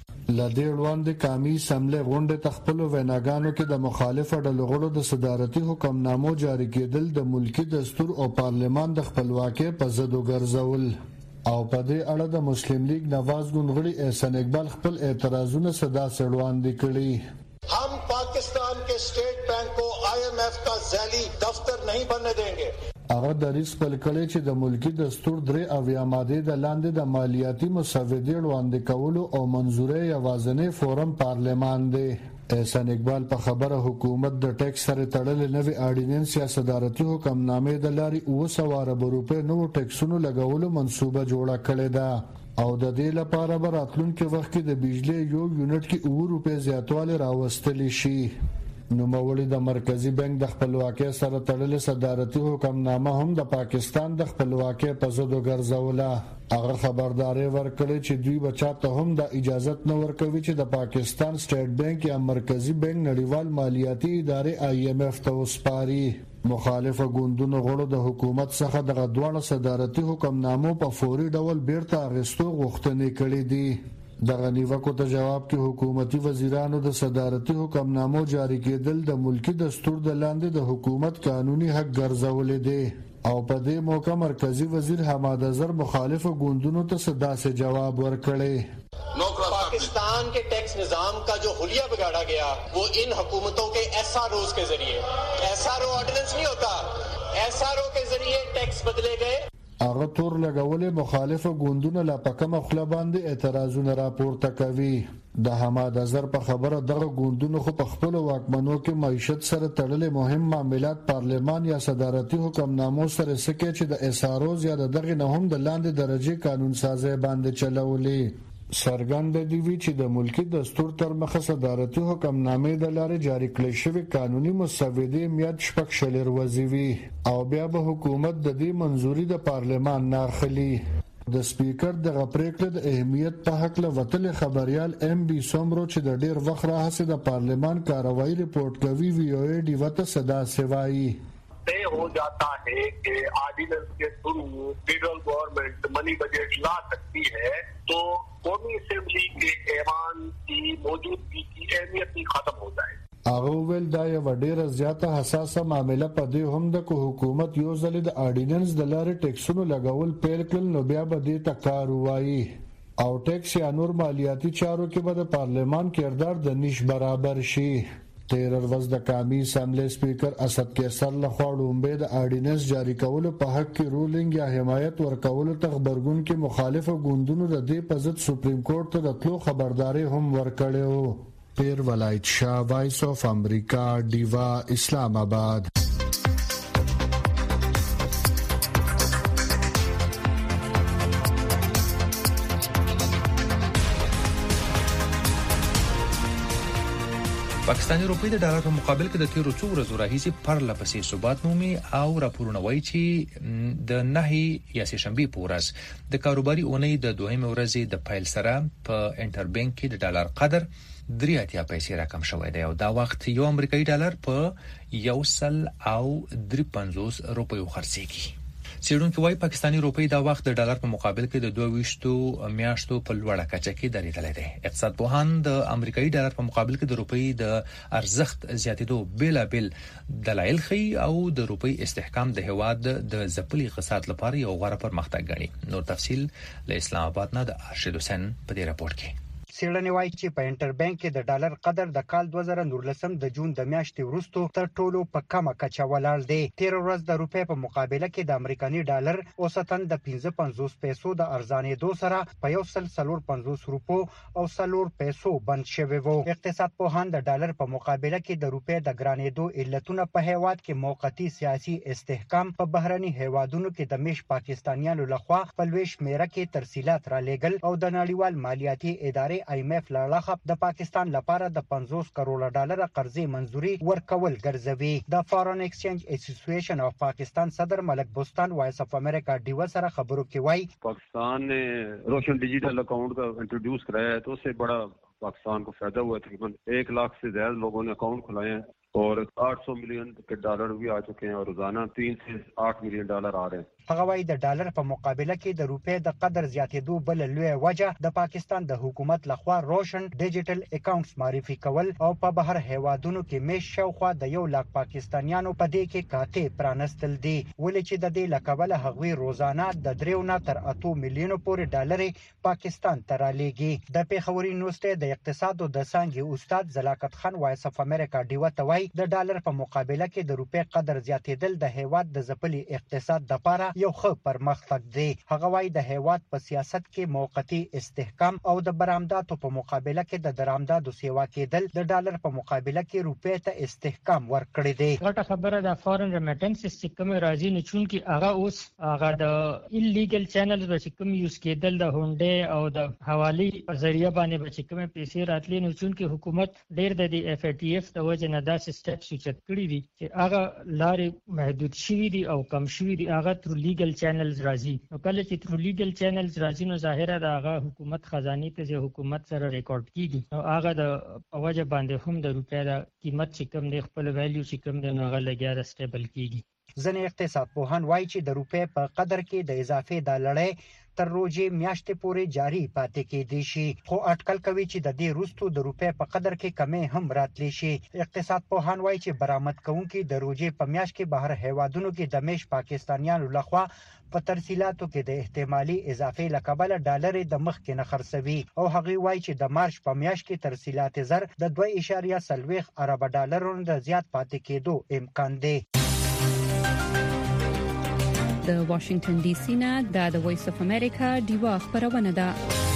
لدې وړاندې قومي اسمبلی غونډه تخپل ویناګانو کې د مخالفه ډلو غړو د صدارتي حکمنامو جاری کېدل د ملکی دستور او پارلمان د خپلواکۍ په ضد وګرځول او په دې اړه د مسلم لیگ نواز ګوندغړي احسان اقبال خپل اعتراضونه صدا سړوان کړي. हम पाकिस्तान के स्टेट बैंक को IMF का ज़ैली दफ्तर नहीं बनने देंगे. هغه د ریس خپل کړي چې د ملکی دستور درې اویا ماده د لاندې د مالیاتي مسودې وړاندې کولو او منزوري یوازنې فورم پارلمان دی. احسان اقبال په خبره حکومت د ټیکس سره تړلې نوې اورډیننس یا صدارتي حکمنامې د لاري 200 ارب روپے نو ټیکسونو لګولو منصوبه جوړه کړې ده او د دې لپاره به راتلونکي وخت کې د بجلی یو یونټ کې 2 روپے زیاتوالی راوستل شي. نوموړي د مرکزی بانک د خپلواکۍ سره تړلې صدارتي حکمنامه هم د پاکستان د خپلواکۍ په ضد وګرځوله. هغه خبرداري ورکړي چې دوی بچاته هم د اجازت نه ورکوي چې د پاکستان سټیټ بانک یا مرکزی بانک نړیوال مالیاتي ادارې IMF ته وسپاري. مخالفه ګوندونو غړو د حکومت څخه د غدوانه صدارتي حکمنامو په فوري ډول بیرته اخیستو غوښتنې کړې دي. دغه نیوکو ته جواب کې حکومتي وزیرانو د صدارتي حکمنامو جاری کېدل د ملکی دستور د لاندې د حکومت قانوني حق ګرځولې دي او په دې موقع مرکزی وزیر حماد اظهر مخالف ګوندونو ته صدا سے جواب ورکړي. पाकिस्तान के टैक्स निजाम का जो हुलिया बिगाड़ा गया वो इन हुकूमतों के SROs के जरिए, SRO ऑर्डिनेंस नहीं होता, SRO के जरिए टैक्स बदले गए. هغه تور لګولې مخالفه ګوندونه لا پکمه خپل باندې اعتراضونه راپورته کوي. د حماد اظهر په خبره دغه ګوندونو خو په خپل واکمنو کې معیشت سره تړلې مهم معاملات پارلمان یا صدارتي حکمنامو سره سکه چې د SRO یا دغه نه هم د لاندې درجه قانون سازي باندې چلولې. سرګند دی وی چې د ملکی دستور تر مخه صدارتي حکمنامې د لارې جاری کړل شوی قانوني مسودې میاد شپږ شلر وزوي او بیا به حکومت د دې منزوري د پارلمان نه اخلي. د سپیکر د غپریکړه د اهمیت په حق له وتل خبريال MB سومرو چې د ډیر وخت راهسه د پارلمان کاروایی ریپورت کوي VOA دیوته صدا سوای. तय हो जाता है कि ऑर्डिनेंस के through federal government money budget ला सकती है तो कौमी असेंबली के ऐवान की मौजूदगी की अहमियत ही खत्म हो जाए. هغه ول دا یو ډیره زیاته حساسه معاملې په دې هم د حکومت یو ځل د اورډیننس د لارې ټیکسونو لګول پیل کړل نو بیا به دې تکار وایي او ټیکس یا نور مالیاتي چارو کې به د پارلمان کردار د نش برابر شي. تیرر ورځ د قومي اسمبلی سپیکر اسد کیسر لخوا لومبه د اورډیننس جاری کولو په حق کې رولینګ یا حمایت ورکولو ته خبرګون کې مخالفه ګوندونو د دې په ضد سپریم کورټ ته د تلو خبرداري هم ورکړې. پیر ولایت شاه وایس اف امریکا دیوا اسلام آباد. پاکستاني روپی د ډالر په مقابل کې د تیرو څو ورځو راهیسې پرله پسې ثبات مومي او راپورونه وایي چې د نهي یا سهشنبه په ورځ د کاروباري اونۍ د دویمه ورځې د پیل سره په انټر بانک کې د ډالر قدر 3 پیسې راکم شوی دی او دا وخت یو امریکایي ډالر په 1.53 روپیو خرڅېږي. سیډونکو وايي پاکستاني روپی دا وخت د ډالر په مقابل کې د 22 میاشتو په لوړه کچه کې درېدلې ده. اقتصاد پوهان د امریکایي ډالر په مقابل کې د روپی د ارزښت زیاتېدو بل دلایل ښيي او د روپی استحکام د هواد د ځپلي اقتصاد لپاره یو غوره پرمختګ ګڼي. نور تفصيل له اسلام آباد نه د ارشد حسین په دې راپور کې. سیړنی وایي چې په انټر بانک کې د ډالر قدر د کال 2019 د جون د میاشتې وروسته تر ټولو په کمه کچه ولاړ دی. تیر ورځ د روپی په مقابله کې د امریکایي ډالر اوسطن د 55 پیسو د ارزانېدو سره په 1.45 روپو او 4 پیسو بند شوی وو. اقتصاد پوهان د ډالر په مقابله کې د روپی د ګرانېدو علتونه په هیواد کې موقتی سیاسي استحکام، په بهرني هیوادونو کې د میش پاکستانیانو لخوا په لوی شمیره کې ترسیلات را لېږل او د نړیوال مالیاتي ادارې IMF لړخه د پاکستان لپاره د 50 کروڑ ډالر قرضې منزوري ورکول ګرځوي. د فارن ایکسچینج ایسوسییشن اف پاکستان صدر ملک بوستان وایس اف امریکا ډیو سره خبرو کې وایي पाकिस्तान ने रोशन डिजिटल अकाउंट का इंट्रोड्यूस कराया है तो उससे बड़ा पाकिस्तान को फायदा हुआ. तकरीबन 1 लाख से ज्यादा लोगों ने अकाउंट खुलाए हैं और 800 मिलियन के डॉलर भी आ चुके हैं और रोजाना 3 से 8 मिलियन डॉलर आ रहे हैं. هغه وايي د ډالر په مقابله کې د روپې د قدر زیاتېدو بل لوی وجه د پاکستان د حکومت لخوا روشن ډیجیټل اکاونټس معرفي کول او په بهر هیوادونو کې مش شاوخوا د 1 لک پاکستانیانو په دې کې کاته پرانستل دي ولې چې د دې لکبله هغوی روزانه د 3 نه تر 8 میلیونو پورې ډالر پاکستان ته رالېږي. د پیښور یونیورسيټي د اقتصاد او د څانګې استاد زلاکت خان وایس اف امریکا ډیو ته وایي د ډالر په مقابله کې د روپې قدر زیاتېدل د هیواد د ځپلي اقتصاد لپاره یو ښه پرمختګ دی. هغه وايي د هیواد په سیاست کې موقتی استحکام او د برآمداتو په مقابله کې د درآمداتو سیوا کېدل د ډالر په مقابله کې روپې ته استحکام ورکړي دي. غټه خبره د فورن ریمیټنس چې کوم راځي نه چون کې هغه اوس هغه د ایلیګل چینلز به کوم یوز کېدل د هونډې او د حوالی په ذریعہ باندې به کوم پیسې راتلې نه چون کې حکومت ډېر د FATF د وجه نه داسې سټیپس چت کړی دي چې هغه لارې محدود شوي دي او کم شوي دي. هغه تر لیګل چینلز راځي نو کله چې تر لیګل چینلز راځي نو ظاهره د هغه حکومت خزانه ته چې حکومت سره ریکارډ کیږي نو هغه د اوجه باندې هم د روپیا د قیمت چې کوم د خپل ویلیو چې کوم د هغه لګیا سټیبل کیږي. ځنې اقتصاد پوهان وایي چې د روپې په قدر کې د اضافه د لړۍ تر روزي میاشتې پورې جاری پاتې کېدي شي خو اټکل کوي چې د دې روستو د روپې په قدر کې کمی هم راتلی شي. اقتصاد پوهان وایي چې برآمد کوونکي د روزي په میاشت کې بهر هیوادونو کې د میش پاکستانیانو لخوا په ترسیلاتو کې د احتمالي اضافه لکبله ډالر د مخ کې نه خرڅوي او هغه وایي چې د مارچ په میاشت کې ترسیلات زر د 2.30 ارب ډالرونو د زیات پاتې کېدو امکان دی. د واشنگټن ډي سي نه د وایس اف امریکا ډیوا خبرونه ده.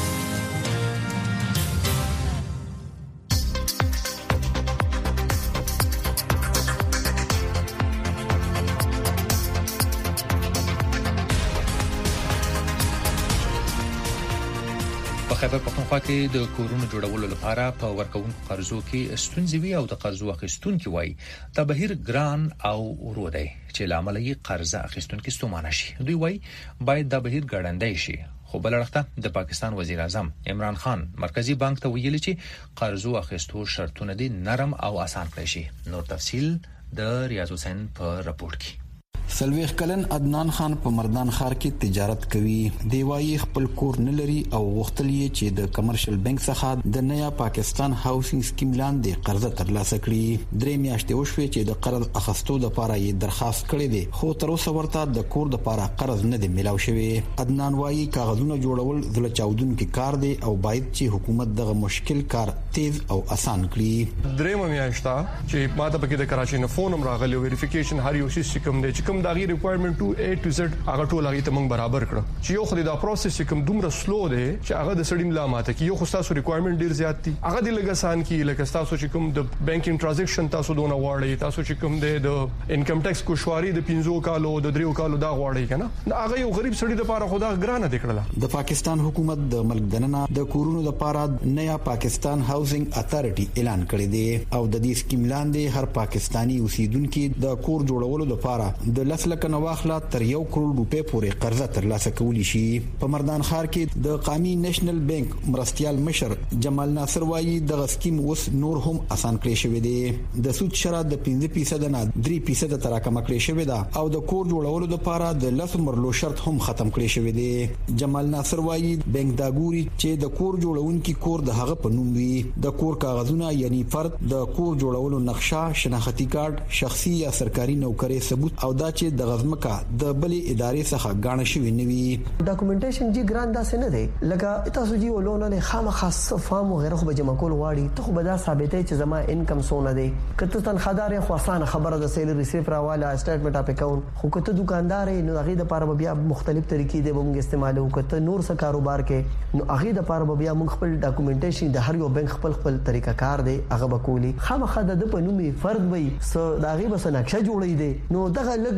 خیبر پختونخوا کې د کورونو جوړولو لپاره په ورکوونکو قرضو کې ستونزې وي او د قرضو اخیستونکو وایي دا بهیر ګران او ورو دی چې لامل یې قرض اخیستونکو ستومانه شي. دوی وایي باید دا بهیر ګړندی شي. خو بل اړخته د پاکستان وزیر اعظم عمران خان مرکزی بانک ته ویلي چې قرضو اخیستو شرطونه دي نرم او آسان کړئ شي. نور تفصیل د ریاض حسین په رپورت کې. سلويخ کلن عدنان خان په مردان ښار کې تجارت کوي. دی وايي خپل کور نه لري او غوښتل یې چې د کمرشل بانک څخه د نیا پاکستان هاوسینګ سکیم لاندې قرض ترلاسه کړي. درې میاشتې وشوې چې د قرض اخیستو لپاره یې درخواست کړې ده خو تر اوسه ورته د کور لپاره قرض نه دی ملاو شوی. عدنان وايي کاغذونه جوړول زله چاودونکو کار دی او باید چې حکومت دغه مشکل کار تیز او آسان کړي. درې میاشته چې ماته پکې د کراچۍ نه فون راغلی ویریفیکیشن هر یو سیستم دی چې کوم داغي ریکوایرمنت ټو A to Z هغه ټول هغه ته موږ برابر کړو چې یو خو دا پروسس کوم دومره سلو دی چې هغه د سړیم لا ماته کې یو خو تاسو ریکوایرمنت ډیر زیات دي هغه د لګسان کې لکه تاسو چې کوم د بانکینګ ټرانزیکشن تاسو دونه واړی تاسو چې کوم د انکم ټیکس کوشواري د 15 کالو د 3 کالو دا واړی کنه هغه یو غریب سړی لپاره خدا ګرانه دکړه. د پاکستان حکومت د ملک دننه د کورونو لپاره نیا پاکستان هاوسینګ اتھارټي اعلان کړی دی او د دې سکیم لاندې هر پاکستانی اوسیدونکو د کور جوړولو لپاره د 10 لک نواخله تر 1 کروڑ روپے پورې قرضه ترلاسه کولی شي. په مردان ښار کې د قومي نېشنل بانک مرستيال مشر جمال ناصر وايي د سکیم اوس نور هم آسان کړی شوی دی. د سود شرط د 5% نه 3% تراکم کړی شوی دی او د کور جوړولو لپاره د 10 مرلو شرط هم ختم کړی شوی دی. جمال ناصر وايي بانک دا ګوري چې د کور جوړونکو کور د هغه په نوم وي. د کور کاغذونه یعنی فرد د کور جوړولو نقشه شناختی کارت شخصي یا سرکاري نوکری ثبوت او دا چې د غزمکا د بلې ادارې څخه غاڼه شوی نوي. ډاکومېنټیشن جی ګران داسې نه دی لکه تاسو جی ولونه خامخا فارم وغیرہ خو به جمع کول غواړي ته خو به دا ثابتې چې زما انکم څونه دی. کته تنخوادار خو اسانه خبره د سیلری ریسیپ راواله سټیټمنټ اپ اکاونټ خو کته دکاندار نو هغه د لپاره بیا مختلف طریقې دی موږ استعمالو کته نور څه کاروبار کې نو هغه د لپاره بیا موږ خپل ډاکومېنټیشن د هر یو بانک خپل طریقه کار دی هغه بکولي خامخا د پنومي فرد وي سو دا غي بس نقشه جوړې دي نو دغه لګ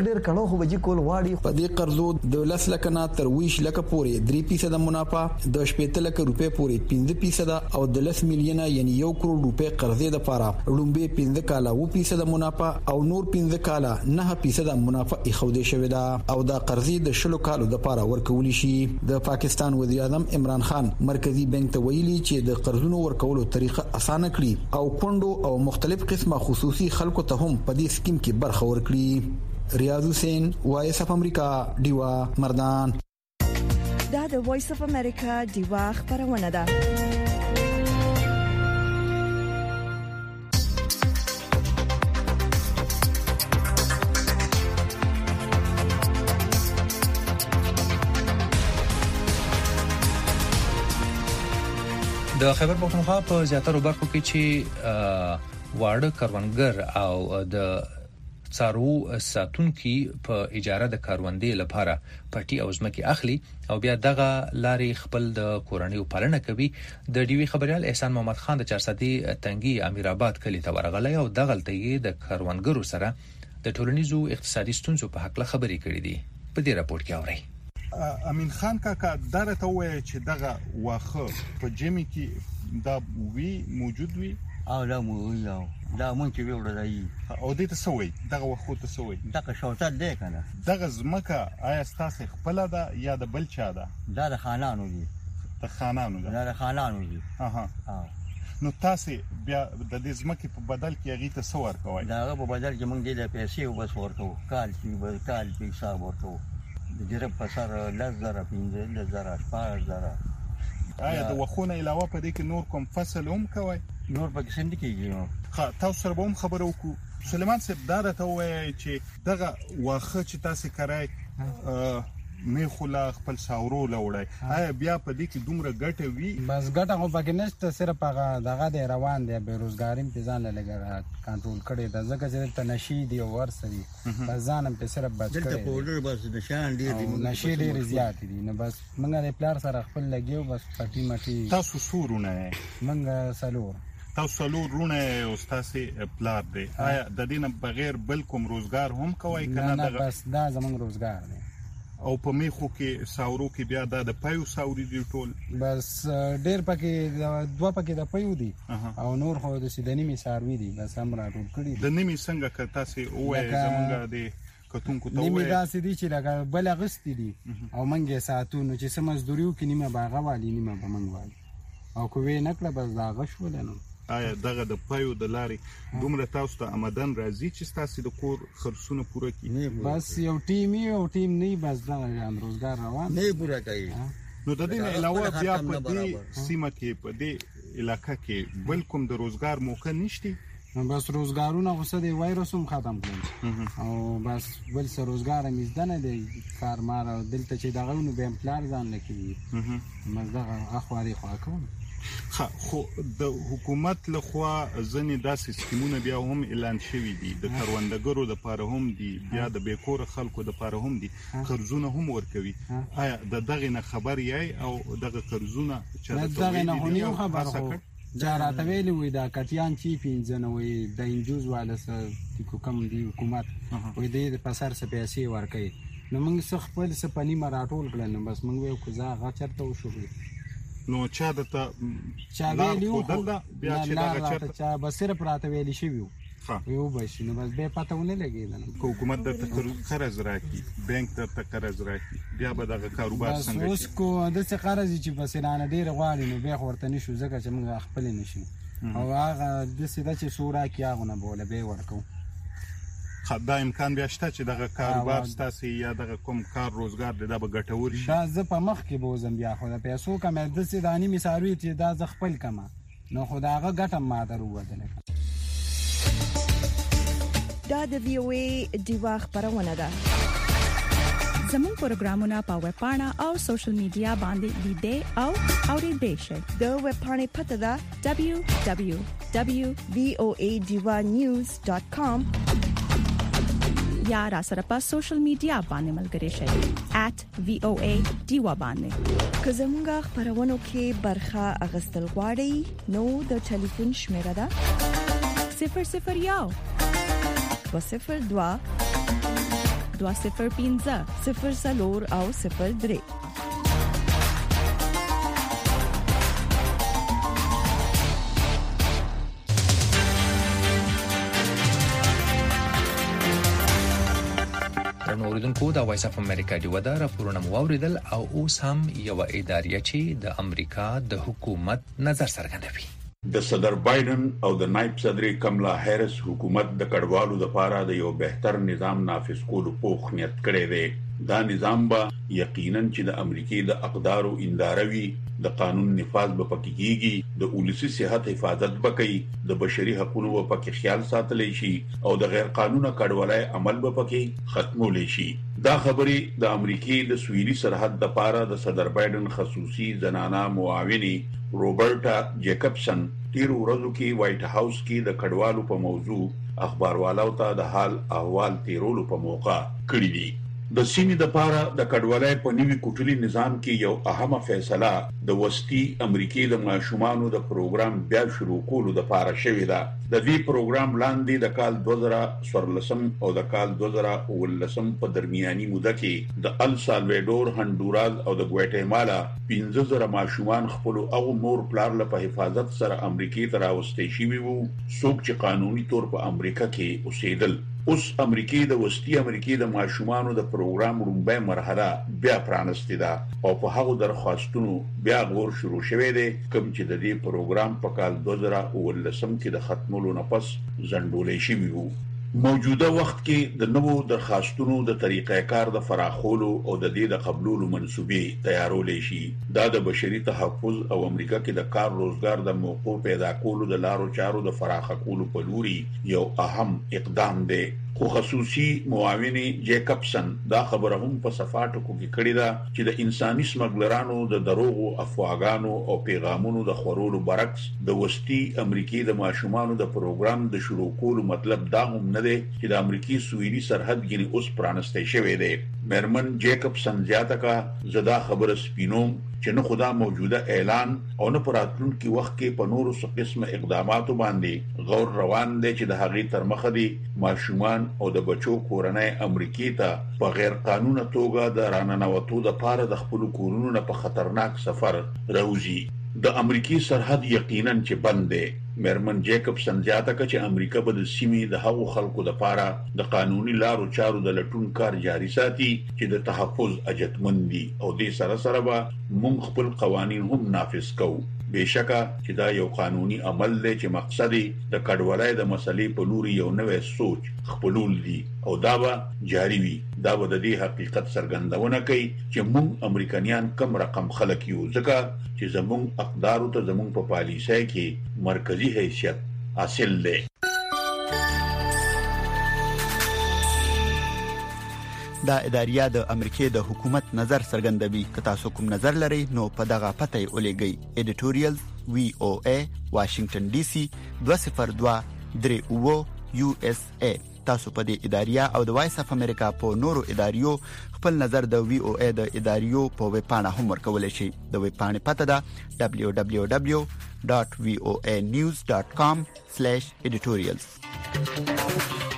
ډیر کڼو خو بجې کول واړي. په دې قرضو د 10 لک نه تر 20 لک پورې 3% منافع، د 8 لک روپے پورې 5% او د 10 میلیونه یعنی 1 کروڑ روپے قرضې د پاره لومبه 15 کاله 2% منافع او نور 15 کاله 9% منافع اخودي شوې ده او دا قرضې د شلو کالو د پاره ورکول شي. د پاکستان وزیر اعظم عمران خان مرکزی بانک ته ویلي چې د قرضونو ورکولو طریقه اسانه کړي او کندو او مختلف قسمه خصوصي خلکو ته هم په دې سکیم کې برخه ورکړي. ریاض حسین، وایس اف امریکا، دیوا مردان. دا د وایس اف امریکا دیوا خبرونه ده. د خیبر پختونخوا په زیاتره برخو کې چې واړه کاروانګر او د څارو ساتونکو په اجاره د کاروندې لپاره پټي او ځمکې اخلي او بیا دغه لارې خپل د کورنۍ پالنه کوي. د ډیوی خبريال احسان محمد خان د 400 تنګي امیرآباد کلی ته ورغلی او دغه لته د کاروانګرو سره د ټولنیزو اقتصادي ستونزو په حق له خبرې کړې دي. په دې راپور کې اورئ. امین خان کاکا درته وایي چې دغه واخه په جمی کې دا وی موجود وي او دا موجود او دا مونږ چې وړلای او دې ته سوي دغه واخه ته سوي دغه شوتل دی کنه دغه زمکه آیا ستاسو خپل ده یا د بل چا ده؟ دا د خانانو دي. د خانانو ده. دا د خانانو دي. نو تاسو بیا د دې زمکه په بدل کې هغه ته سوار کوي؟ دا په بدل کې مونږ دې پیسې وبس ورکو کال کې حساب ورکو د ډیره په سر 10,000 15,000 14,000. آیا د وخونه علاوه په دې کې نور کوم فصل هم کوي؟ نور پکې څنګه کیږي؟ تاسو سره به هم خبرو وکړو. سلیمان صاحب دا ته وایي چې دغه واخه چې تاسو کوي مې خلا خپل ساورو لوړای آیا بیا په دې کې دومره ګټه وی؟ بس ګټه خو پکې نشته، صرف هغه دغه د روان دی بیروزګاری په ځان لګره کنټرول کړي د ځکه چې ته نشي دی ورسري بس ځانم په صرف بچ کړي دلته پودر بس د شان دی نشي ډیر زیات دي نو بس موږ د پلار سره خپل لګیو بس پټي مټي. تاسو سورونه موږ سلور تاسو سلور رونه او تاسو پلار دی آیا د دې بغیر بل کوم روزګار هم کوي کنه؟ نه بس دا زمونږ روزګار دی او په میخو کې ساورو کې بیا د پایو ساوري دی ټول بس ډیر پکې دوه پکې د پایو دي او نور خو د سیدنی می ساروي دي بس هم را ټول کړی د نیمه څنګه که تاسو وای زمونږ د کتونکو ته وای نیمه داسې دي چې لکه بل غست دي او منګه ساتونو چې سمزدوریو کې نیمه باغه والی نیمه بمنګ والی او کوی نکړه بس دا غشول نه. آیا دغه د پایو د لارې دومره تاسو ته آمدن راځي چې تاسو د کور خرڅونه پوره کړئ؟ بس یو ټیم نه بس دا روزګار روان نه پوره کوي. نو د دې علاوه بیا په دې سیمه کې په دې علاقې کې بل کوم د روزګار موقع نشته؟ بس روزګارونه غوسه دی وایرس هم ختم کړل او بس بل څه روزګار مزدنه دی کارمار دلته چې دغه نو به امپلار ځان لکې مزدغه اخواري خو کوم. خو د حکومت لخوا ځنې داسې سکیمونه بیا هم اعلان شوي دي د کروندګرو لپاره هم دي بیا د بیکور خلکو لپاره هم دي قرضونه هم ورکوي. آیا د دغه نه خبر یې او دغه قرضونه چې دغه نه هنیو خبر خو جاراته ویلي وي دا کټیان چی پینځنه وي د انجوز والا سره کوم دی حکومت وي د پسر څخه پیسې ورکوي نو موږ څخه خپل څه پنی مراټول کړل بس موږ یو کوزا غچرته وشو نو چا دته چا ویلیو بیا چې دا غچرته چا بس صرف راته ویلی شي یو بس نو بس به پاتهونه لګیدل حکومت د قرض راکي بانک ته قرض راکي بیا به دغه کاروبار څنګه اوس کو د څه قرض چې بس نه ډیر غواړي نو به ورته نشو ځکه چې موږ خپل نشو او هغه د سیده چې سورا کې هغه نه بوله به ورکو. دا امکان بیا شته چې دغه کاروبار ستاسو یا دغه کوم کار روزګار د به ګټور شي؟ دا ز په مخ کې بوزم بیا خو د پیسو کم د سیدانی مثالوي چې دا ز خپل کما نو خداغه ګټم ما درو ودل. دا د وی او ای دیوا خبرونه ده. زموږ پروګرامونه په ویب پاڼه او سوشل میډیا باندې لیدئ او اوریدئ شئ. د ویب پاڼې پته ده www.voadivanews.com یا را سره په سوشل میډیا باندې ملګري شئ @voadiva باندې. که زموږ خبرونو کې برخه اغستل غواړئ نو د ټلیفون شمیره ده 001 202 205 00 او 03. اوریدونکو د وایس اف امریکا دی ودا راپورونه موریدل او اوس هم یو ادارې چې د امریکا د حکومت نظر څرګندوي. د صدر بایدن او د نائب صدر کملا هریس حکومت د کډوالو لپاره د یو بهتر نظام نافذ کولو پوښ نیت کړی دی. دا نظام به یقینا چې د امریکای د اقدارو انداروي، د قانون نفاذ به پکې کیږي، د ولسی صحت حفاظت به کوي، د بشري حقوقو په پکې خیال ساتل شي او د غیر قانوني کډوالۍ عمل به پکې ختمول شي. دا خبرې د امریکای د سویلي سرحد لپاره د صدر بایدن خصوصي زنانه معاوني روبرټا جیکبسن تیر ورځو کې وایټ هاوس کې د کډوالو په موضوع اخباروالو ته د حال احوال تیرولو په موقع کړی دی. د سیمې د پاره د کډوالۍ په نیوي کوټلي نظام کې یو اهمه فیصله د وسطي امریکای د ماشومانو د پروګرام بیا شروع کولو د پاره شوې ده. د دې پروګرام لاندې د کال 2014 او د کال 2019 په درمیاني موده کې د ال سالوادور، هندوراس او د ګواتیمالا 15000 ماشومان خپل او مور پلار له په حفاظت سره امریکای ته راوستي شوي وو، څوک چې قانوني تور په امریکا کې اوسېدل. اوس امریکای د وسطي امریکای د ماشومانو د پروګرام لومړی مرحله بیا پرانستې ده او په هغو درخواستونو بیا غور شروع شوه دی کوم چې د دې پروګرام په کال 2019 کې د ختمولو نه پس ځنډولې شوی وو. موجوده وخت کې د نوو درخواستونو د طریقې کار د فراخولو او د دې د قبولولو منسوبې تیارولې شي. دا د بشري تحفظ او امریکا کې د کار روزګار د موقع پیدا کولو د لارو چارو د فراخه کولو په لوري یو اهم اقدام دی. خو خصوصي معاوني جیکبسن دا خبره هم په صفاتو کې کړې ده چې د انساني سمګلرانو د دروغو افواګانو او پیغامونو د خورولو برعکس د وسطي امریکای د ماشومانو د پروګرام د شروع کولو مطلب دا هم نه دی چې د امریکای سویلي سرحد ګنې اوس پرانسته شوی دی. مرمن جیکبسن زیاته کا زدا خبره سپینوم چې نه خدا موجوده اعلان او نه پراتلونکي وخت کې په نورو څه قسمه اقداماتو باندې غور روان دي چې د هغې تر مخه دي ماشومان او د بچو کورنۍ امریکای ته په غیر قانوني توګه د راننوتو د پاره د خپل کورونو نه په خطرناک سفر راوځي. د امریکای سرحد یقینا چې بند دی. مرمن جیکبسن زیاته کړه چې امریکا به د سیمې د هغو خلکو د پاره د قانوني لارو چارو د لټون کار جاري ساتي چې د تحفظ اجتمن دي او د سره سره به موږ خپل قوانين هم نافذ کوو. بهشکه چې دا یو قانوني عمل دی چې مقصد د کډوالۍ د مسلې په لوري یو نوې سوچ خپلول دي او دا به جاري وي. دا به د دې حقیقت څرګندونه کوي چې موږ امریکایان کم رقم خلک یو، ځکه چې زموږ اقدارو ته زموږ په پالیسۍ کې مرکزی حیثیت حاصل دی. دا اداریا د امریکای د حکومت نظر څرګندوي. که تاسو کوم نظر لرئ نو په دغه پته یې ولېږئ. editorial VOA Washington DC 202 3 USA. تاسو په دې اداریا او د وایس اف امریکا په نورو اداریو خپل نظر د VOA د اداریو په ویب پاڼه هم ورکولای شئ. د ویب پاڼې پته ده www.voanews.com/editorials.